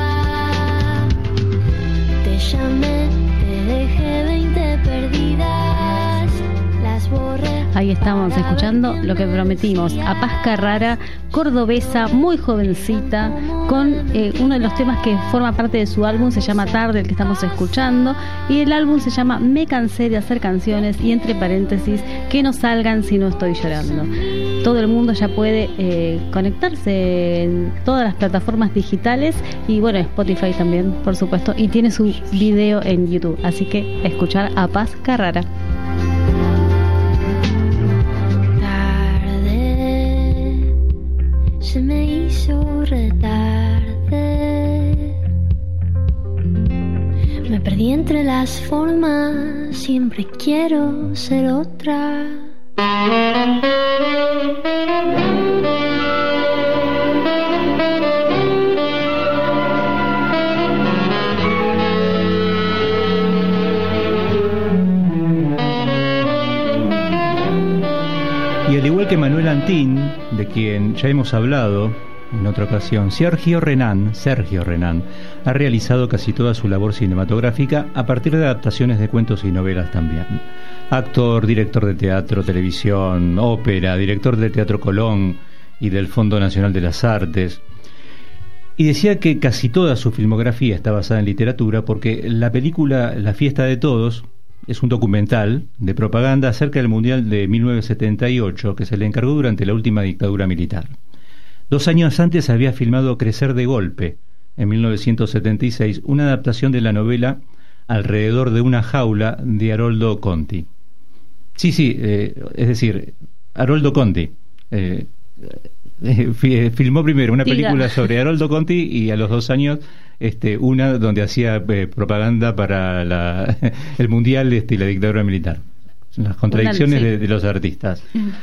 Te llamé, te dejé veinte perdidas, las borré. Ahí estamos escuchando lo que prometimos, a Paz Carrara, cordobesa, muy jovencita, con eh, uno de los temas que forma parte de su álbum, se llama Tarde, el que estamos escuchando, y el álbum se llama Me cansé de hacer canciones, y entre paréntesis, que no salgan si no estoy llorando. Todo el mundo ya puede eh, conectarse en todas las plataformas digitales y bueno, Spotify también, por supuesto, y tiene su video en YouTube, así que a escuchar a Paz Carrara. Tarde, se me hizo retarde, me perdí entre las formas, siempre quiero ser otra. Y al igual que Manuel Antín, de quien ya hemos hablado en otra ocasión, Sergio Renán, Sergio Renán ha realizado casi toda su labor cinematográfica a partir de adaptaciones de cuentos y novelas también. Actor, director de teatro, televisión, ópera, director de Teatro Colón y del Fondo Nacional de las Artes. Y decía que casi toda su filmografía está basada en literatura porque la película La fiesta de todos es un documental de propaganda acerca del Mundial de mil novecientos setenta y ocho que se le encargó durante la última dictadura militar. Dos años antes había filmado Crecer de golpe, en mil novecientos setenta y seis, una adaptación de la novela Alrededor de una jaula de Haroldo Conti. Sí, sí, eh, es decir, Haroldo Conti eh, eh, filmó primero una Diga. película sobre Haroldo Conti y a los dos años este, una donde hacía eh, propaganda para la, el Mundial este, y la dictadura militar. Las contradicciones Una, sí. de, de los artistas.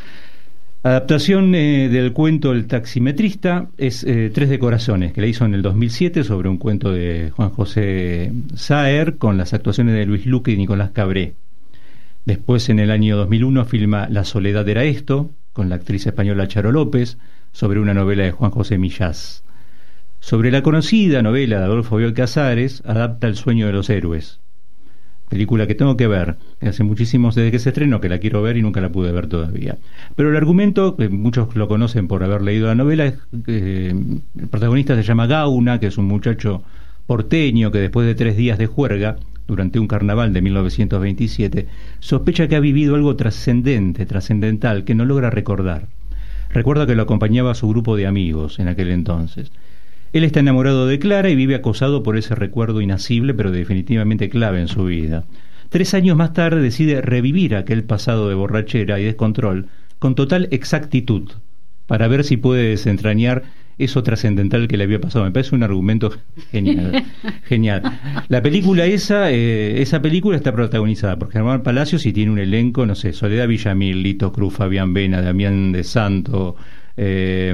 Adaptación eh, del cuento El taximetrista es eh, Tres de corazones, que la hizo en el dos mil siete sobre un cuento de Juan José Saer con las actuaciones de Luis Luque y Nicolás Cabré. Después, en el año dos mil uno, filma La soledad era esto, con la actriz española Charo López, sobre una novela de Juan José Millás. Sobre la conocida novela de Adolfo Bioy Casares, adapta El sueño de los héroes, película que tengo que ver, que hace muchísimos desde que se estrenó, que la quiero ver y nunca la pude ver todavía. Pero el argumento, que muchos lo conocen por haber leído la novela, es que eh, el protagonista se llama Gauna, que es un muchacho porteño que después de tres días de juerga, durante un carnaval de mil novecientos veintisiete, sospecha que ha vivido algo trascendente, trascendental, que no logra recordar. Recuerda que lo acompañaba a su grupo de amigos en aquel entonces. Él está enamorado de Clara y vive acosado por ese recuerdo inacible, pero definitivamente clave en su vida. Tres años más tarde decide revivir aquel pasado de borrachera y descontrol con total exactitud, para ver si puede desentrañar eso trascendental que le había pasado. Me parece un argumento genial. Genial. La película esa, eh, esa película está protagonizada por Germán Palacios y tiene un elenco, no sé, Soledad Villamil, Lito Cruz, Fabián Vena, Damián de Santo, eh,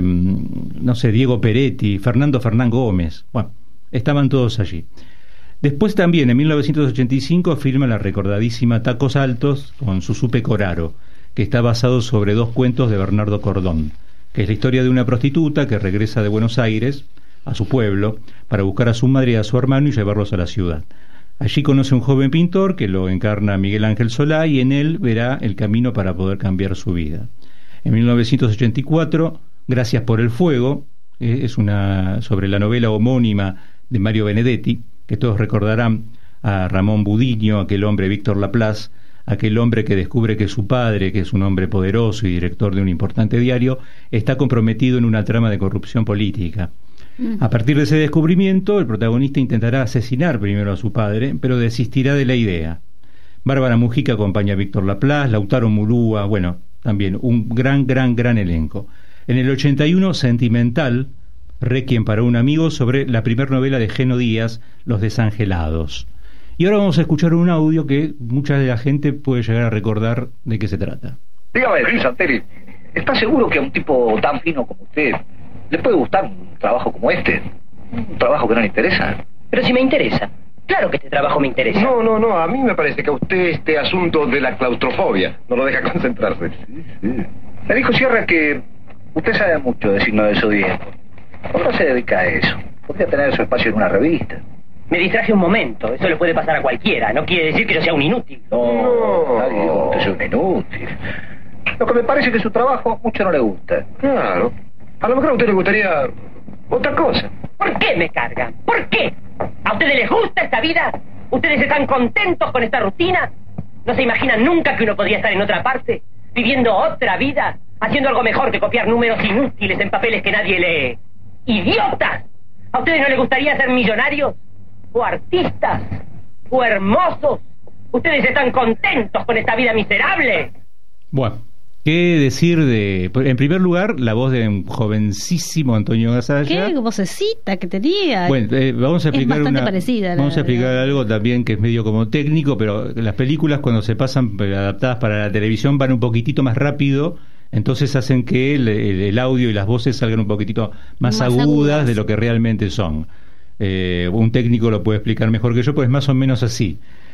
no sé, Diego Peretti, Fernando Fernán Gómez. Bueno, estaban todos allí. Después también, en mil novecientos ochenta y cinco, filma la recordadísima Tacos Altos con Susupe Coraro, que está basado sobre dos cuentos de Bernardo Cordón, que es la historia de una prostituta que regresa de Buenos Aires a su pueblo para buscar a su madre y a su hermano y llevarlos a la ciudad. Allí conoce a un joven pintor que lo encarna Miguel Ángel Solá y en él verá el camino para poder cambiar su vida. En mil novecientos ochenta y cuatro, Gracias por el fuego, eh, es una sobre la novela homónima de Mario Benedetti, que todos recordarán a Ramón Budiño, aquel hombre Víctor Laplace, aquel hombre que descubre que su padre, que es un hombre poderoso y director de un importante diario, está comprometido en una trama de corrupción política. A partir de ese descubrimiento, el protagonista intentará asesinar primero a su padre, pero desistirá de la idea. Bárbara Mujica acompaña a Víctor Laplace, Lautaro Murúa, bueno, también un gran, gran, gran elenco. En el ochenta y uno, Sentimental, Requiem para un amigo, sobre la primera novela de Geno Díaz, Los desangelados. Y ahora vamos a escuchar un audio que mucha de la gente puede llegar a recordar de qué se trata. Dígame, Luis Santelli, ¿está seguro que a un tipo tan fino como usted le puede gustar un trabajo como este? Un trabajo que no le interesa. Pero si me interesa. Claro que este trabajo me interesa. No, no, no, a mí me parece que a usted este asunto de la claustrofobia no lo deja concentrarse. Sí, sí. Me dijo Sierra que usted sabe mucho de signo del zodíaco. ¿Por qué no se dedica a eso? Podría tener su espacio en una revista. Me distraje un momento, eso le puede pasar a cualquiera. No quiere decir que yo sea un inútil. No, nadie dijo que usted sea un inútil. Lo que me parece es que su trabajo mucho no le gusta. Claro. A lo mejor a usted le gustaría otra cosa. ¿Por qué me cargan? ¿Por qué? ¿A ustedes les gusta esta vida? ¿Ustedes están contentos con esta rutina? ¿No se imaginan nunca que uno podría estar en otra parte? ¿Viviendo otra vida? ¿Haciendo algo mejor que copiar números inútiles en papeles que nadie lee? ¡Idiotas! ¿A ustedes no les gustaría ser millonarios? ¿O artistas? ¿O hermosos? ¿Ustedes están contentos con esta vida miserable? Bueno, ¿qué decir de...? En primer lugar, la voz de un jovencísimo Antonio Gasalla. Qué vocecita que tenía. Bueno, eh, vamos a explicar es bastante una, parecida. Vamos la, a explicar la... algo también que es medio como técnico, pero las películas cuando se pasan adaptadas para la televisión van un poquitito más rápido, entonces hacen que el, el, el audio y las voces salgan un poquitito más, más agudas, agudas de lo que realmente son. Eh, un técnico lo puede explicar mejor que yo, pues es más o menos así.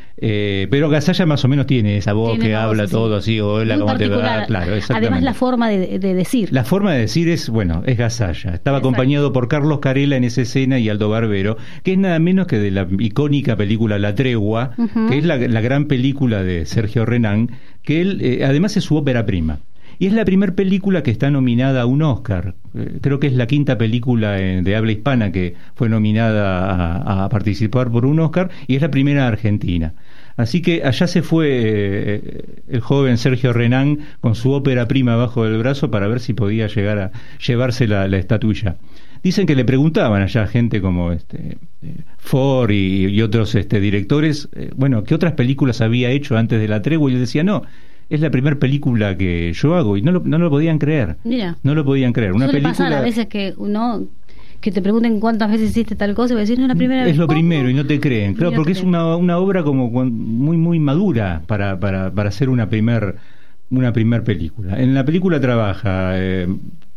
Eh, pero Gasalla más o menos tiene esa voz tiene que habla voz, todo sí. así, hola, ¿cómo te va? Claro, además la forma de, de decir. La forma de decir es, bueno, es Gasalla. Estaba Exacto. acompañado por Carlos Carela en esa escena y Aldo Barbero, que es nada menos que de la icónica película La Tregua, uh-huh. que es la, la gran película de Sergio Renán, que él, eh, además es su ópera prima. Y es la primera película que está nominada a un Oscar. Eh, creo que es la quinta película eh, de habla hispana que fue nominada a, a participar por un Oscar, y es la primera argentina. Así que allá se fue eh, el joven Sergio Renán con su ópera prima bajo del brazo para ver si podía llegar a llevarse la, la estatuilla. Dicen que le preguntaban allá a gente como este Ford y, y otros este, directores, eh, bueno, ¿qué otras películas había hecho antes de La Tregua? Y él decía, no, es la primera película que yo hago, y no lo, no lo podían creer. Mira, no lo podían creer. Una suele película... pasar a veces que uno... que te pregunten cuántas veces hiciste tal cosa y vas a decir, no es la primera vez. Es lo ¿Cómo? primero y no te creen. Claro, No porque te es creen. una, una obra como cuan- muy muy madura para para para hacer una primer una primer película. En la película trabaja eh,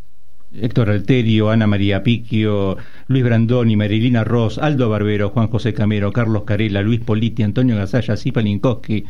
Héctor Alterio, Ana María Picchio, Luis Brandoni, Marilina Ross, Aldo Barbero, Juan José Camero, Carlos Carella, Luis Politi, Antonio Gasalla, Zipa Linkowski.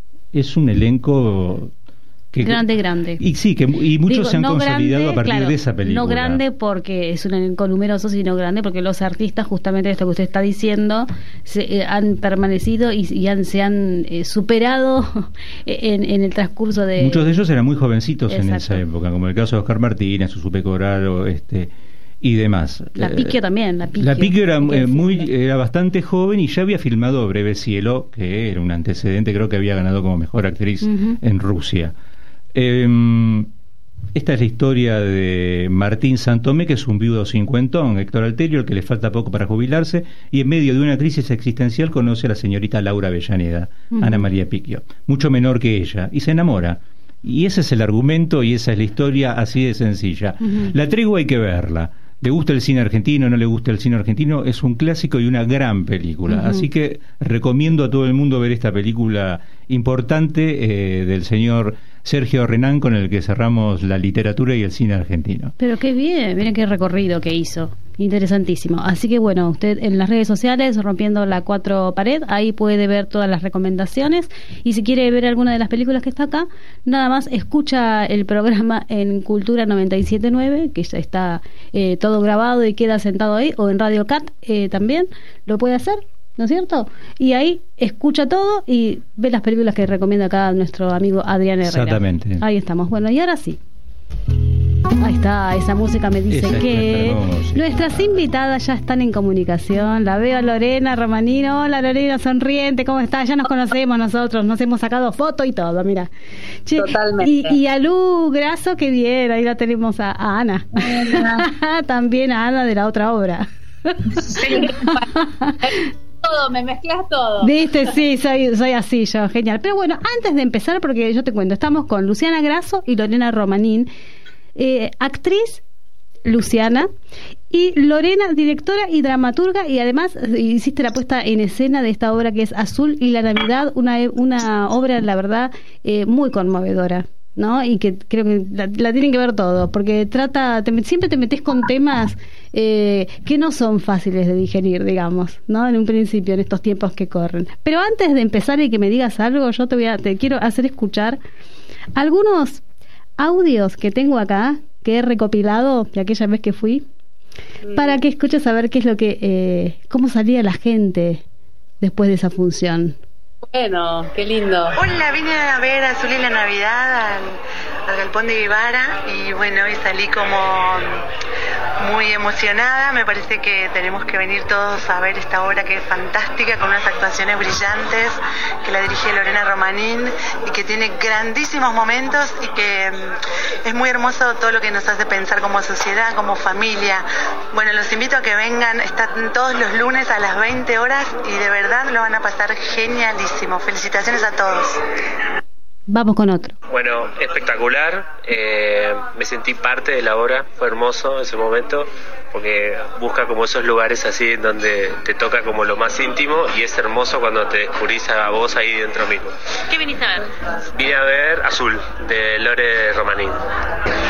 Es un elenco que, grande, grande. Y sí, que y muchos Digo, se han no consolidado grande, a partir claro, de esa película. No grande porque es un elenco numeroso, sino grande porque los artistas, justamente esto que usted está diciendo, se, eh, han permanecido y, y han, se han eh, superado en, en el transcurso de... Muchos de ellos eran muy jovencitos. Exacto. En esa época, como el caso de Oscar Martínez, Susupe Coraro, este, y demás. La Picchio también, la Picchio. La Picchio era, Hay que eh, muy, decirlo. era bastante joven y ya había filmado Breve Cielo, que era un antecedente, creo que había ganado como mejor actriz Ujú. en Rusia. Eh, esta es la historia de Martín Santomé, que es un viudo cincuentón, Héctor Alterio, el que le falta poco para jubilarse, y en medio de una crisis existencial conoce a la señorita Laura Avellaneda, Ujú. Ana María Picchio, mucho menor que ella, y se enamora. Y ese es el argumento y esa es la historia, así de sencilla. Ujú. La Tregua hay que verla. ¿Le gusta el cine argentino? ¿No le gusta el cine argentino? Es un clásico y una gran película. Ujú. Así que recomiendo a todo el mundo ver esta película importante eh, del señor Sergio Renán, con el que cerramos la literatura y el cine argentino. Pero qué bien, miren qué recorrido que hizo. Interesantísimo. Así que bueno, usted en las redes sociales, Rompiendo la Cuatro Pared, ahí puede ver todas las recomendaciones. Y si quiere ver alguna de las películas que está acá, nada más escucha el programa en Cultura noventa y siete punto nueve, que ya está eh, todo grabado y queda sentado ahí, o en Radio Cat eh, también lo puede hacer, ¿no es cierto? Y ahí escucha todo y ve las películas que recomienda acá nuestro amigo Adrián Herrera. Exactamente. Ahí estamos. Bueno, y ahora sí. Ahí está, esa música me dice Esa es que nuestra música. nuestras invitadas ya están en comunicación. La veo a Lorena Romanino. Hola Lorena, sonriente, ¿cómo estás? Ya nos conocemos nosotros, nos hemos sacado foto y todo, mira. Che, Totalmente. Y, y a Lu Graso, que bien, ahí la tenemos a, a Ana. También a Ana de la otra obra. Todo, me mezclas todo. Viste, sí, soy, soy así yo, genial. Pero bueno, antes de empezar, porque yo te cuento, estamos con Luciana Graso y Lorena Romanín, eh, actriz Luciana, y Lorena, directora y dramaturga, y además eh, hiciste la puesta en escena de esta obra que es Azul y la Navidad, una, una obra, la verdad, eh, muy conmovedora, ¿no? Y que creo que la, la tienen que ver todos, porque trata, te, siempre te metes con temas eh, que no son fáciles de digerir, digamos, ¿no? En un principio, en estos tiempos que corren. Pero antes de empezar y que me digas algo, yo te voy a, te quiero hacer escuchar algunos audios que tengo acá, que he recopilado de aquella vez que fui, para que escuches a ver qué es lo que, eh, cómo salía la gente después de esa función. Bueno, qué lindo. Hola, vine a ver Azul y la Navidad al, al Galpón de Guevara y bueno, hoy salí como muy emocionada. Me parece que tenemos que venir todos a ver esta obra que es fantástica, con unas actuaciones brillantes, que la dirige Lorena Romanín y que tiene grandísimos momentos y que mm, es muy hermoso todo lo que nos hace pensar como sociedad, como familia. Bueno, los invito a que vengan, están todos los lunes a las veinte horas y de verdad lo van a pasar genialísimo. Felicitaciones a todos. Vamos con otro. Bueno, espectacular, eh, me sentí parte de la obra, fue hermoso ese momento, porque busca como esos lugares así en donde te toca como lo más íntimo y es hermoso cuando te descubrís a vos ahí dentro mismo. ¿Qué viniste a ver? Vine a ver Azul, de Lore Romanín.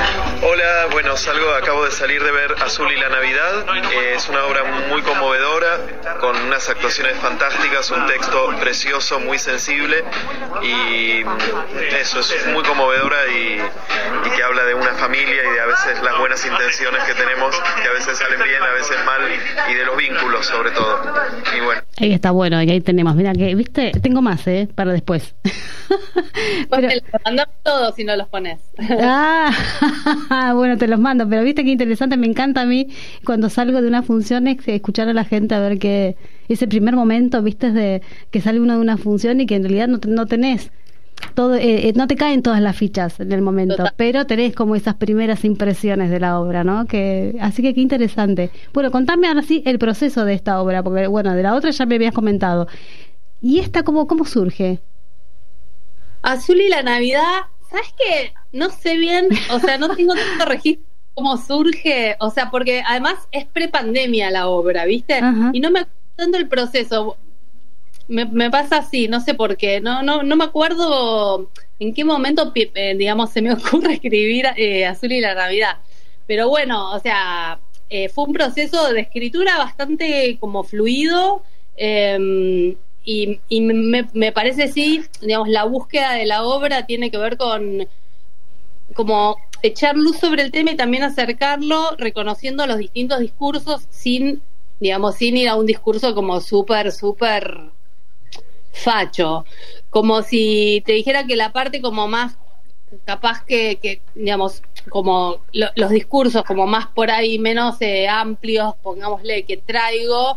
Hola, bueno, salgo, acabo de salir de ver Azul y la Navidad. Eh, es una obra muy conmovedora, con unas actuaciones fantásticas, un texto precioso, muy sensible, y eso es muy conmovedora y, y que habla de una familia y de a veces las buenas intenciones que tenemos, que a veces salen bien, a veces mal, y de los vínculos sobre todo. Y bueno. Ahí está bueno, y ahí tenemos, mira que, viste, tengo más, ¿eh? Para después. Pero... Te los mandamos todos si no los pones. Ah, bueno, te los mando, pero viste qué interesante, me encanta a mí cuando salgo de una función es escuchar a la gente a ver qué, ese primer momento, viste, de que sale uno de una función y que en realidad no, no tenés todo, eh, no te caen todas las fichas en el momento, total, pero tenés como esas primeras impresiones de la obra, ¿no? Que así que qué interesante. Bueno, contame ahora sí el proceso de esta obra, porque bueno, de la otra ya me habías comentado. ¿Y esta cómo, cómo surge? Azul y la Navidad, ¿sabes qué? No sé bien, o sea, no tengo tanto registro cómo surge, o sea, porque además es prepandemia la obra, ¿viste? Ajá. Y no me acuerdo tanto el proceso. Me, me pasa así, no sé por qué, no no no me acuerdo en qué momento, eh, digamos, se me ocurre escribir eh, Azul y la Navidad. Pero bueno, o sea, eh, fue un proceso de escritura bastante como fluido, eh, y, y me, me parece sí, digamos, la búsqueda de la obra tiene que ver con como echar luz sobre el tema y también acercarlo reconociendo los distintos discursos sin, digamos, sin ir a un discurso como súper, súper facho, como si te dijera que la parte como más capaz que, que digamos, como lo, los discursos como más por ahí menos eh, amplios, pongámosle, que traigo,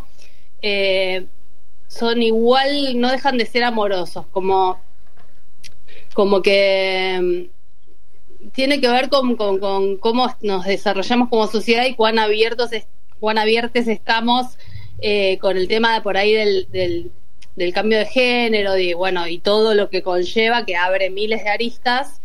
eh, son igual, no dejan de ser amorosos, como como que tiene que ver con, con, con cómo nos desarrollamos como sociedad y cuán abiertos es, cuán abiertos estamos eh, con el tema de por ahí del, del, del cambio de género, de, bueno, y todo lo que conlleva, que abre miles de aristas,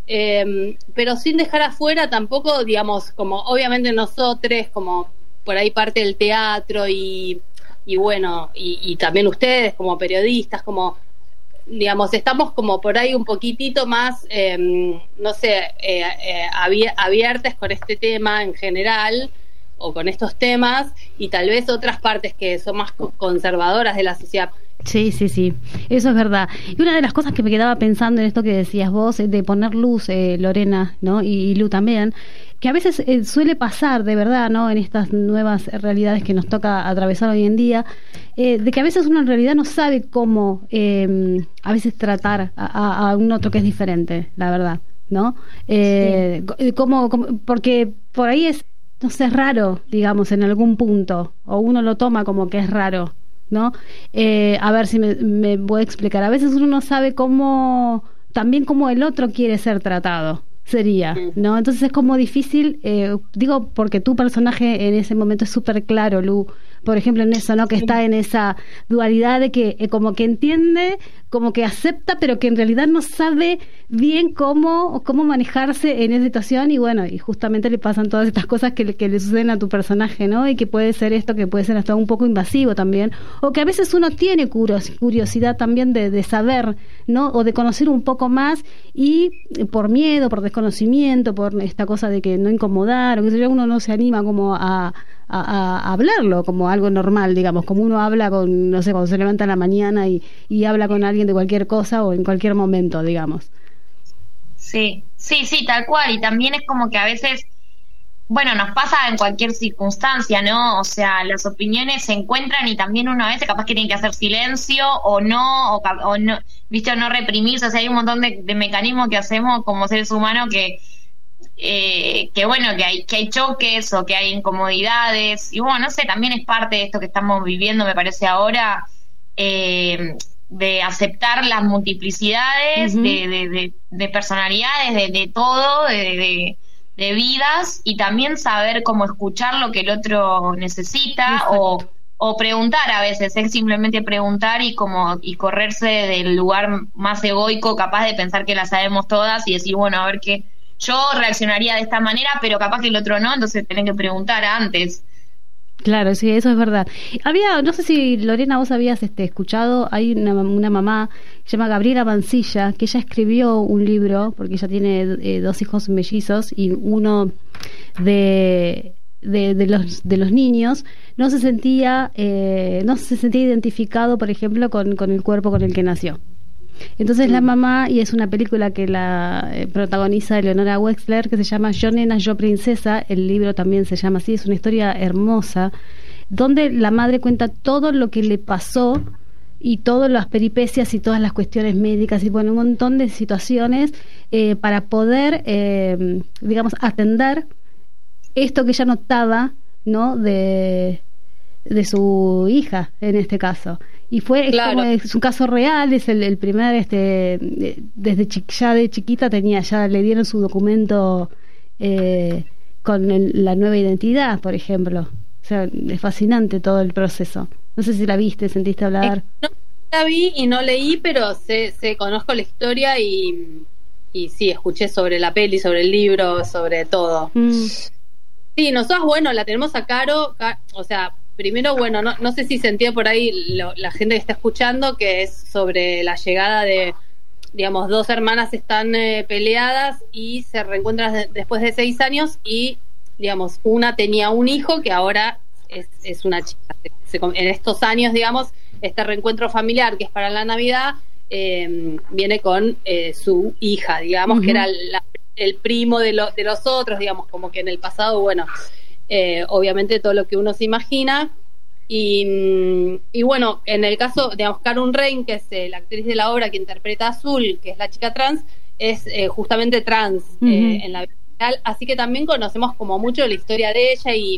eh, pero sin dejar afuera tampoco, digamos, como obviamente nosotros, como por ahí parte del teatro y, y bueno, y, y también ustedes como periodistas, como digamos, estamos como por ahí un poquitito más, eh, no sé, eh, eh, abier- abiertas con este tema en general, o con estos temas, y tal vez otras partes que son más conservadoras de la sociedad. Sí, sí, sí, eso es verdad. Y una de las cosas que me quedaba pensando en esto que decías vos, de poner luz, eh, Lorena, ¿no? Y, y Lu también, que a veces eh, suele pasar de verdad, ¿no? En estas nuevas realidades que nos toca atravesar hoy en día, eh, de que a veces uno en realidad no sabe cómo eh, a veces tratar a, a un otro que es diferente, la verdad, ¿no? Eh, sí. Cómo, cómo, porque por ahí es, no sé, es raro, digamos, en algún punto, o uno lo toma como que es raro, ¿no? Eh, a ver si me, me voy a explicar. A veces uno no sabe cómo, también cómo el otro quiere ser tratado, sería, ¿no? Entonces es como difícil, eh, digo, porque tu personaje en ese momento es súper claro, Lu, por ejemplo, en eso, ¿no? Que está en esa dualidad de que eh, como que entiende, como que acepta, pero que en realidad no sabe bien cómo, cómo manejarse en esa situación, y bueno, y justamente le pasan todas estas cosas que, que le suceden a tu personaje, ¿no? Y que puede ser esto, que puede ser hasta un poco invasivo también, o que a veces uno tiene curios, curiosidad también de, de saber, ¿no? O de conocer un poco más, y por miedo, por desconocimiento, por esta cosa de que no incomodar, o que sé yo, uno no se anima como a A, a hablarlo como algo normal, digamos, como uno habla con, no sé, cuando se levanta en la mañana y, y habla con alguien de cualquier cosa o en cualquier momento, digamos. Sí, sí, sí, tal cual, y también es como que a veces, bueno, nos pasa en cualquier circunstancia, ¿no? O sea, las opiniones se encuentran y también uno a veces capaz que tiene que hacer silencio o no, o, o no, viste, o no reprimirse, o sea, hay un montón de, de mecanismos que hacemos como seres humanos que Eh, que bueno, que hay que hay choques o que hay incomodidades, y bueno, no sé, también es parte de esto que estamos viviendo, me parece ahora, eh, de aceptar las multiplicidades, uh-huh. de, de, de, de personalidades, de, de todo, de, de, de vidas, y también saber cómo escuchar lo que el otro necesita, o, o preguntar a veces, es simplemente preguntar y como y correrse del lugar más egoico, capaz de pensar que la sabemos todas y decir, bueno, a ver qué. Yo reaccionaría de esta manera, pero capaz que el otro no, entonces tenés que preguntar antes. Claro, sí, eso es verdad. Había, no sé si Lorena vos habías este, escuchado, hay una, una mamá que se llama Gabriela Mancilla, que ella escribió un libro, porque ella tiene eh, dos hijos mellizos y uno de, de, de los de los niños no se sentía eh, no se sentía identificado, por ejemplo, con, con el cuerpo con el que nació. Entonces la mamá, y es una película que la eh, protagoniza Eleonora Wexler, que se llama Yo Nena, Yo Princesa, el libro también se llama así, es una historia hermosa, donde la madre cuenta todo lo que le pasó y todas las peripecias y todas las cuestiones médicas y bueno, un montón de situaciones eh, para poder, eh, digamos, atender esto que ella notaba, ¿no?, de, de su hija, en este caso. Y fue Claro. como es un caso real, es el, el primer este desde chi, ya de chiquita tenía, ya le dieron su documento eh, con el, la nueva identidad, por ejemplo. O sea, es fascinante todo el proceso. No sé si la viste, sentiste hablar. Eh, no la vi y no leí, pero sé, sé conozco la historia y, y sí, escuché sobre la peli, sobre el libro, sobre todo. Mm. Sí, nosotros, bueno, la tenemos a Caro, Ca- o sea, primero, bueno, no, no sé si se entiende por ahí lo- la gente que está escuchando, que es sobre la llegada de, digamos, dos hermanas están eh, peleadas y se reencuentran de- después de seis años y, digamos, una tenía un hijo que ahora es, es una chica. Se- se com- en estos años, digamos, este reencuentro familiar que es para la Navidad eh, viene con eh, su hija, digamos, Ujú. que era la- el primo de, lo- de los otros, digamos, como que en el pasado, bueno... Eh, obviamente todo lo que uno se imagina y, mm, y bueno, en el caso de Karun Rein, que es eh, la actriz de la obra que interpreta a Azul, que es la chica trans, es eh, justamente trans Ujú. eh, en la vida real, así que también conocemos como mucho la historia de ella y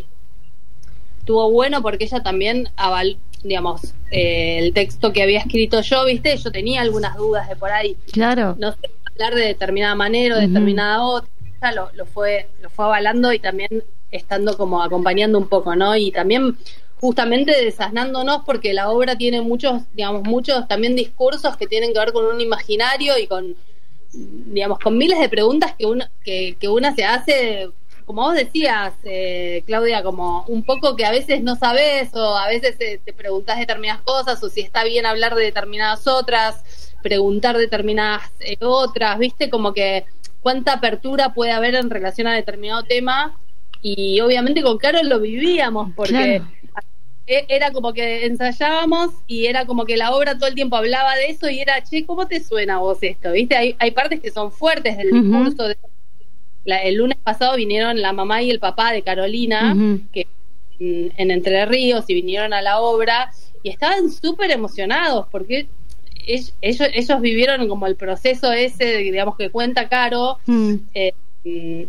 estuvo bueno porque ella también aval, digamos, eh, el texto que había escrito yo, viste, yo tenía algunas dudas de por ahí, Claro. no sé, hablar de determinada manera o de Ujú. determinada otra, ella lo, lo fue lo fue avalando y también estando como acompañando un poco, ¿no? Y también justamente desasnándonos porque la obra tiene muchos, digamos, muchos también discursos que tienen que ver con un imaginario y con, digamos, con miles de preguntas que una, que, que una se hace, como vos decías, eh, Claudia, como un poco que a veces no sabes o a veces eh, te preguntás determinadas cosas o si está bien hablar de determinadas otras, preguntar determinadas eh, otras, ¿viste? Como que cuánta apertura puede haber en relación a determinado tema. Y obviamente con Caro lo vivíamos porque Claro. e- era como que ensayábamos y era como que la obra todo el tiempo hablaba de eso y era, che, ¿cómo te suena a vos esto? ¿Viste? Hay, hay partes que son fuertes del Ujú. discurso. De, la- el lunes pasado vinieron la mamá y el papá de Carolina, Ujú. que mm, en Entre Ríos, y vinieron a la obra y estaban súper emocionados porque ellos, ellos, ellos vivieron como el proceso ese, digamos, que cuenta Caro. Mm. eh, mm,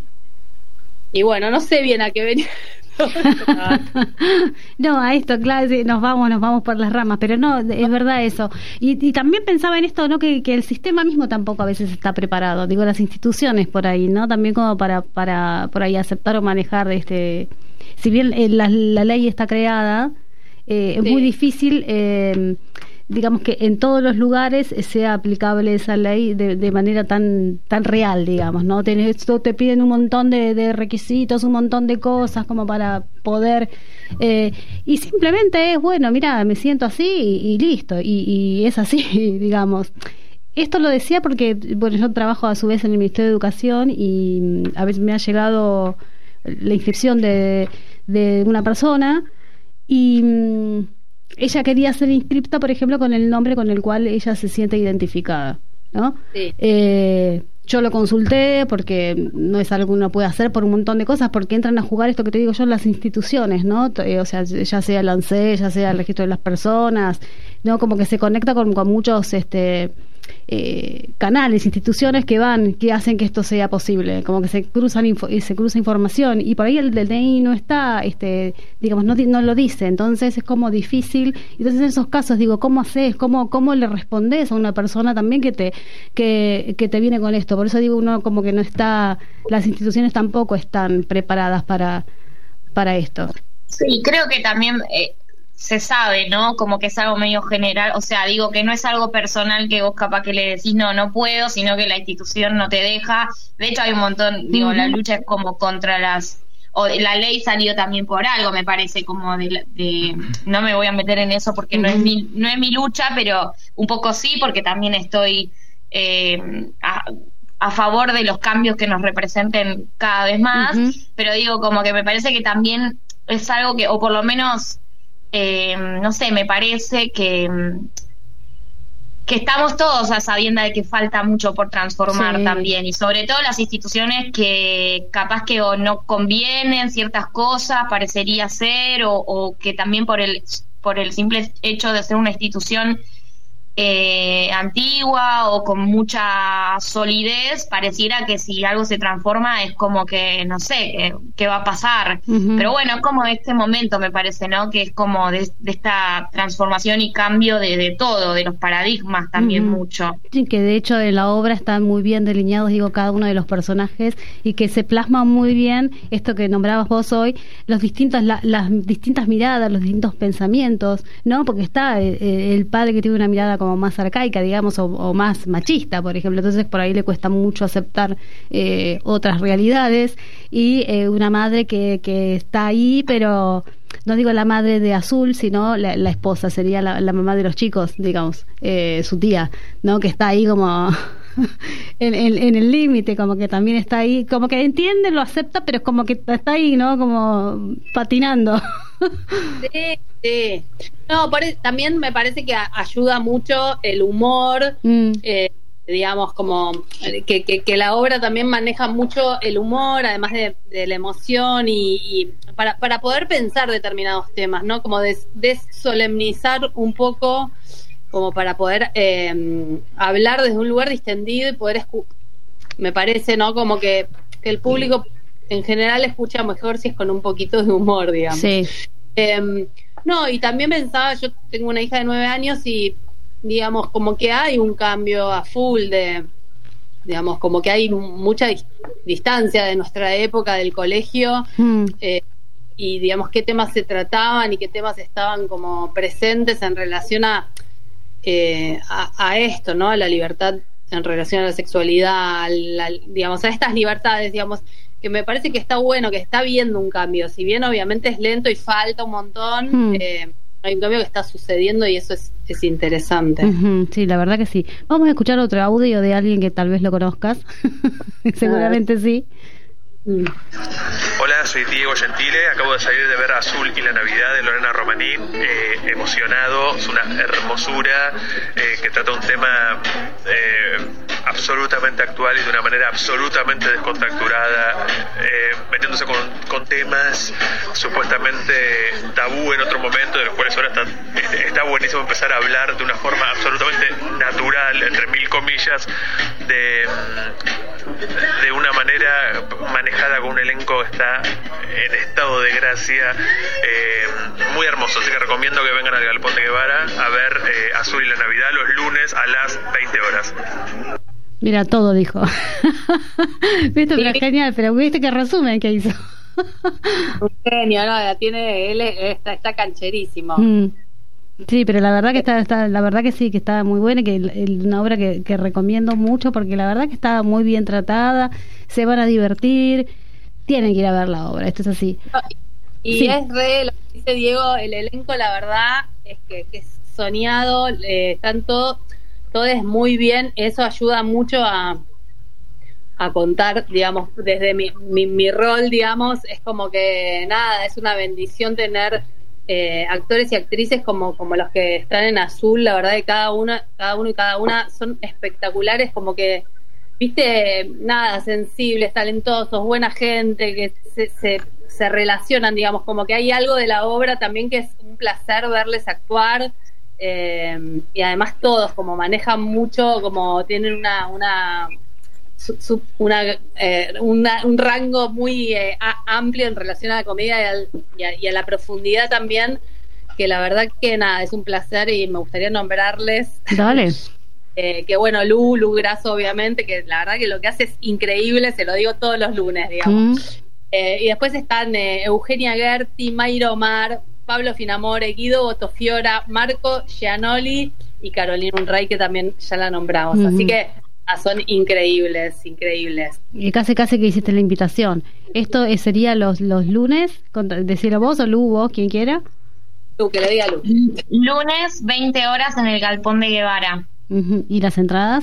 y bueno, no sé bien a qué venía. No, a esto, claro, sí, nos vamos, nos vamos por las ramas, pero no, es verdad eso. Y, y también pensaba en esto, ¿no? Que, que el sistema mismo tampoco a veces está preparado, digo, las instituciones por ahí, ¿no? También como para, para por ahí aceptar o manejar este, si bien eh, la, la ley está creada, eh, es Sí. muy difícil, eh, digamos que en todos los lugares sea aplicable esa ley de, de manera tan tan real, digamos, ¿no? Te, esto te piden un montón de, de requisitos, un montón de cosas como para poder... Eh, y simplemente es, bueno, mira, me siento así y, y listo, y, y es así, digamos. Esto lo decía porque, bueno, yo trabajo a su vez en el Ministerio de Educación y mm, a veces me ha llegado la inscripción de, de una persona y... mm, ella quería ser inscripta, por ejemplo, con el nombre con el cual ella se siente identificada, ¿no? Sí. Eh, yo lo consulté porque no es algo que uno puede hacer por un montón de cosas, porque entran a jugar esto que te digo yo, las instituciones, ¿no? Eh, o sea, ya sea el ANSE, ya sea el registro de las personas, ¿no? Como que se conecta con, con muchos este eh, canales, instituciones que van, que hacen que esto sea posible, como que se cruzan info, se cruza información y por ahí el del D N I no está, este, digamos, no, no lo dice, entonces es como difícil. Entonces en esos casos digo, ¿cómo haces? ¿Cómo, cómo le respondes a una persona también que te que, que te viene con esto? Por eso digo, uno como que no está, las instituciones tampoco están preparadas para para esto. Sí, creo que también eh, se sabe, ¿no? Como que es algo medio general, o sea, digo que no es algo personal que vos capaz que le decís no, no puedo, sino que la institución no te deja. De hecho hay un montón, digo, Ujú. la lucha es como contra las o la ley salió también por algo, me parece, como de, de no me voy a meter en eso porque no es mi, no es mi lucha, pero un poco sí, porque también estoy eh, a, a favor de los cambios que nos representen cada vez más, uh-huh. pero digo, como que me parece que también es algo que, o por lo menos, eh, no sé, me parece que que estamos todos a sabienda de que falta mucho por transformar sí. también, y sobre todo las instituciones que capaz que o no convienen ciertas cosas, parecería ser, o, o que también por el por el simple hecho de ser una institución eh, antigua o con mucha solidez, pareciera que si algo se transforma es como que, no sé, qué, qué va a pasar. Uh-huh. Pero bueno, es como este momento, me parece, ¿no? Que es como de, de esta transformación y cambio de, de todo, de los paradigmas también uh-huh. mucho. Sí, que de hecho en la obra están muy bien delineados, digo, cada uno de los personajes, y que se plasma muy bien esto que nombrabas vos hoy, los distintos, la, las distintas miradas, los distintos pensamientos, ¿no? Porque está eh, el padre que tiene una mirada como más arcaica, digamos, o, o más machista, por ejemplo, entonces por ahí le cuesta mucho aceptar eh, otras realidades, y eh, una madre que, que está ahí, pero no digo la madre de Azul, sino la, la esposa, sería la, la mamá de los chicos, digamos, eh, su tía, ¿no? Que está ahí como en, en, en el límite, como que también está ahí, como que entiende, lo acepta, pero es como que está ahí, ¿no? Como patinando. Sí, sí. No, por, también me parece que a, ayuda mucho el humor, mm. eh, digamos, como que, que, que la obra también maneja mucho el humor, además de, de la emoción, y, y para, para poder pensar determinados temas, ¿no? Como des, desolemnizar un poco, como para poder eh, hablar desde un lugar distendido y poder escu- me parece, ¿no? Como que, que el público en general escucha mejor si es con un poquito de humor, digamos. Sí. Eh, no, y también pensaba, yo tengo una hija de nueve años y, digamos, como que hay un cambio a full de, digamos, como que hay mucha dis- distancia de nuestra época del colegio, mm. eh, y, digamos, qué temas se trataban y qué temas estaban como presentes en relación a, eh, a, a esto, ¿no? A la libertad en relación a la sexualidad, a la, digamos, a estas libertades, digamos, que me parece que está bueno, que está viendo un cambio, si bien obviamente es lento y falta un montón, mm. eh, hay un cambio que está sucediendo y eso es, es interesante. Uh-huh, sí, la verdad que sí. Vamos a escuchar otro audio de alguien que tal vez lo conozcas. Seguramente sí. Mm. Hola, soy Diego Gentile, acabo de salir de ver Azul y la Navidad de Lorena Romaní, eh, emocionado, es una hermosura eh, que trata un tema eh, absolutamente actual y de una manera absolutamente descontracturada, eh, metiéndose con, con temas supuestamente tabú en otro momento, de los cuales ahora está, está buenísimo empezar a hablar de una forma absolutamente natural, entre mil comillas, de, de una manera manejada con un elenco que está en estado de gracia, eh, muy hermoso, así que recomiendo que vengan al Galpón de Guevara a ver eh, Azul y la Navidad los lunes a las veinte horas. Mira, todo dijo. Viste, pero sí. Genial, pero viste que resumen que hizo. Un genio, no, la tiene, él está, está cancherísimo. Mm. Sí, pero la verdad que está, está, la verdad que sí, que está muy buena, que es una obra que, que recomiendo mucho, porque la verdad que está muy bien tratada, se van a divertir, tienen que ir a ver la obra, esto es así. Y sí. Es re, lo que dice Diego, el elenco, la verdad es que, que es soñado, eh, están todo, todo es muy bien, eso ayuda mucho a a contar, digamos, desde mi, mi, mi rol, digamos, es como que nada, es una bendición tener eh, actores y actrices como, como los que están en Azul, la verdad que cada una, cada uno y cada una son espectaculares, como que, viste, nada, sensibles, talentosos, buena gente, que se, se, se relacionan, digamos, como que hay algo de la obra también que es un placer verles actuar, eh, y además todos como manejan mucho, como tienen una, una Su, su, una, eh, una, un rango muy eh, a, amplio en relación a la comedia y, al, y, a, y a la profundidad también, que la verdad que nada, es un placer y me gustaría nombrarles. Dale. eh, que bueno, Lu, Lu Grasso obviamente, que la verdad que lo que hace es increíble, se lo digo todos los lunes, digamos. Mm. Eh, y después están eh, Eugenia Gerti, Mayra Omar, Pablo Finamore, Guido Botofiora, Marco Gianoli y Carolina Unray, que también ya la nombramos. Mm. Así que son increíbles, increíbles. Y casi casi que hiciste la invitación. ¿Esto eh, sería los, los lunes? Decirlo vos o Lu, vos, quien quiera. Lu, que le diga Lu. Lunes, veinte horas en el Galpón de Guevara. Uh-huh. ¿Y las entradas?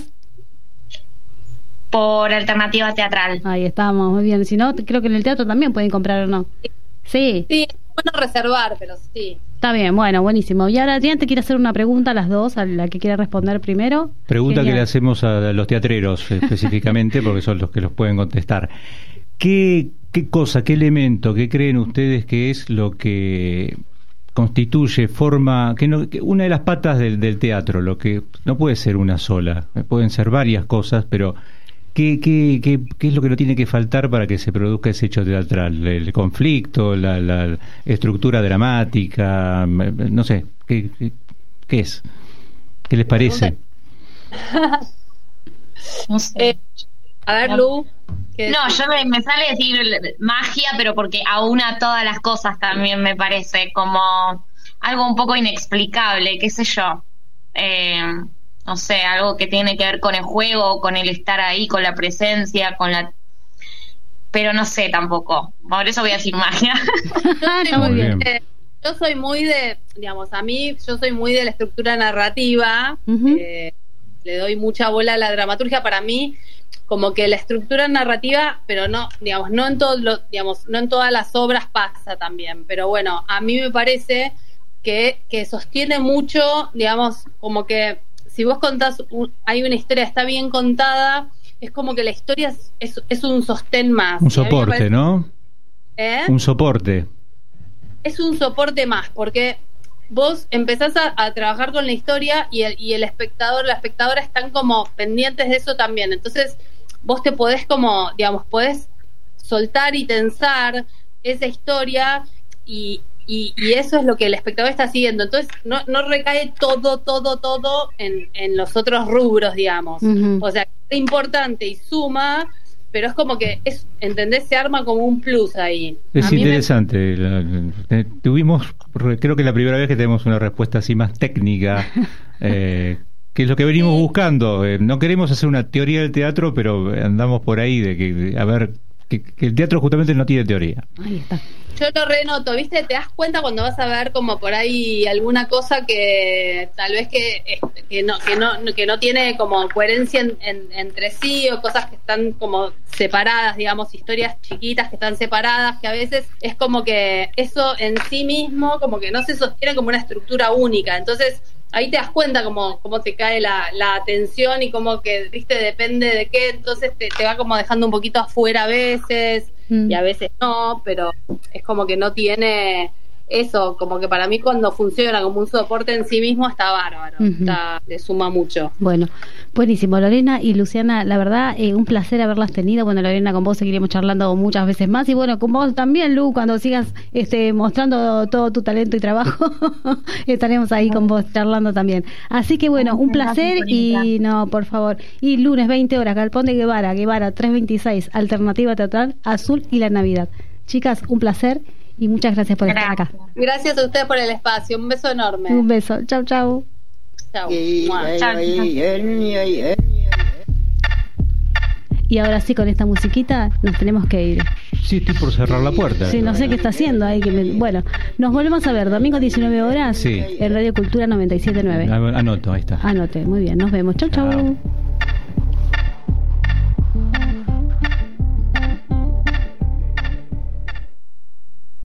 Por Alternativa Teatral. Ahí estamos, muy bien. Si no, creo que en el teatro también pueden comprar o no. Sí. Sí, es bueno reservar, pero sí. Está bien, bueno, buenísimo. Y ahora Adrián te quiere hacer una pregunta a las dos, a la que quiera responder primero. Pregunta Genial. que le hacemos a los teatreros específicamente, porque son los que los pueden contestar. ¿Qué, qué cosa, qué elemento, qué creen ustedes que es lo que constituye, forma, que, no, que una de las patas del, del teatro, lo que no puede ser una sola, pueden ser varias cosas, pero ¿qué, qué, qué, qué es lo que no tiene que faltar para que se produzca ese hecho teatral? El conflicto, la, la estructura dramática, no sé, ¿qué, qué, qué es? ¿Qué les parece? No sé. Eh, a ver, Lu. No, yo me, me sale decir magia, pero porque aúna todas las cosas también me parece como algo un poco inexplicable, qué sé yo. Eh, no sé, algo que tiene que ver con el juego, con el estar ahí, con la presencia, con la... Pero no sé tampoco, por eso voy a decir magia. Yo, muy bien. Eh, yo soy muy de, digamos, a mí, yo soy muy de la estructura narrativa, uh-huh. eh, le doy mucha bola a la dramaturgia. Para mí, como que la estructura narrativa, pero no, digamos, no en todo lo, digamos, no en todas las obras pasa también, pero bueno, a mí me parece que, que sostiene mucho, digamos, como que si vos contás, un, hay una historia, está bien contada, es como que la historia es, es, es un sostén más. Un soporte, parece, ¿no? ¿Eh? Un soporte. Es un soporte más, porque vos empezás a, a trabajar con la historia y el, y el espectador, la espectadora están como pendientes de eso también. Entonces, vos te podés como, digamos, podés soltar y tensar esa historia y, y, y eso es lo que el espectador está siguiendo. Entonces, no, no recae todo, todo, todo en, en los otros rubros, digamos. Uh-huh. O sea, es importante y suma, pero es como que, es, ¿entendés? Se arma como un plus ahí. Es a interesante. Me... La, la, tuvimos, creo que es la primera vez que tenemos una respuesta así más técnica, eh, que es lo que venimos sí. buscando. Eh, no queremos hacer una teoría del teatro, pero andamos por ahí de que, de, a ver, que, que el teatro justamente no tiene teoría. Ahí está. Yo lo renoto, ¿viste? Te das cuenta cuando vas a ver como por ahí alguna cosa que tal vez que, que no que no que no tiene como coherencia en, en, entre sí, o cosas que están como separadas, digamos, historias chiquitas que están separadas, que a veces es como que eso en sí mismo como que no se sostiene como una estructura única. Entonces ahí te das cuenta como cómo te cae la, la atención y como que, viste, depende de qué, entonces te, te va como dejando un poquito afuera a veces mm. y a veces no, pero es como que no tiene eso, como que para mí cuando funciona como un soporte en sí mismo está bárbaro, uh-huh. está, te suma mucho. Bueno, buenísimo. Lorena y Luciana, la verdad, eh, un placer haberlas tenido. Bueno, Lorena, con vos seguiremos charlando muchas veces más, y bueno, con vos también, Lu, cuando sigas este, mostrando todo tu talento y trabajo, estaremos ahí con vos charlando también. Así que bueno, un placer y no, por favor. Y lunes veinte horas, Galpón de Guevara, Guevara trescientos veintiséis, Alternativa Teatral, Azul y la Navidad. Chicas, un placer. Y muchas gracias por gracias. estar acá. Gracias a ustedes por el espacio. Un beso enorme. Un beso. Chau, chau. Chau. Chau. Y ahora sí, con esta musiquita nos tenemos que ir. Sí, estoy por cerrar la puerta. Sí, no sé qué está haciendo ahí. Que me... Bueno, nos volvemos a ver domingo diecinueve horas sí. en Radio Cultura noventa y siete punto nueve. Anoto, ahí está. Anote, muy bien. Nos vemos. Chau, chau. chau.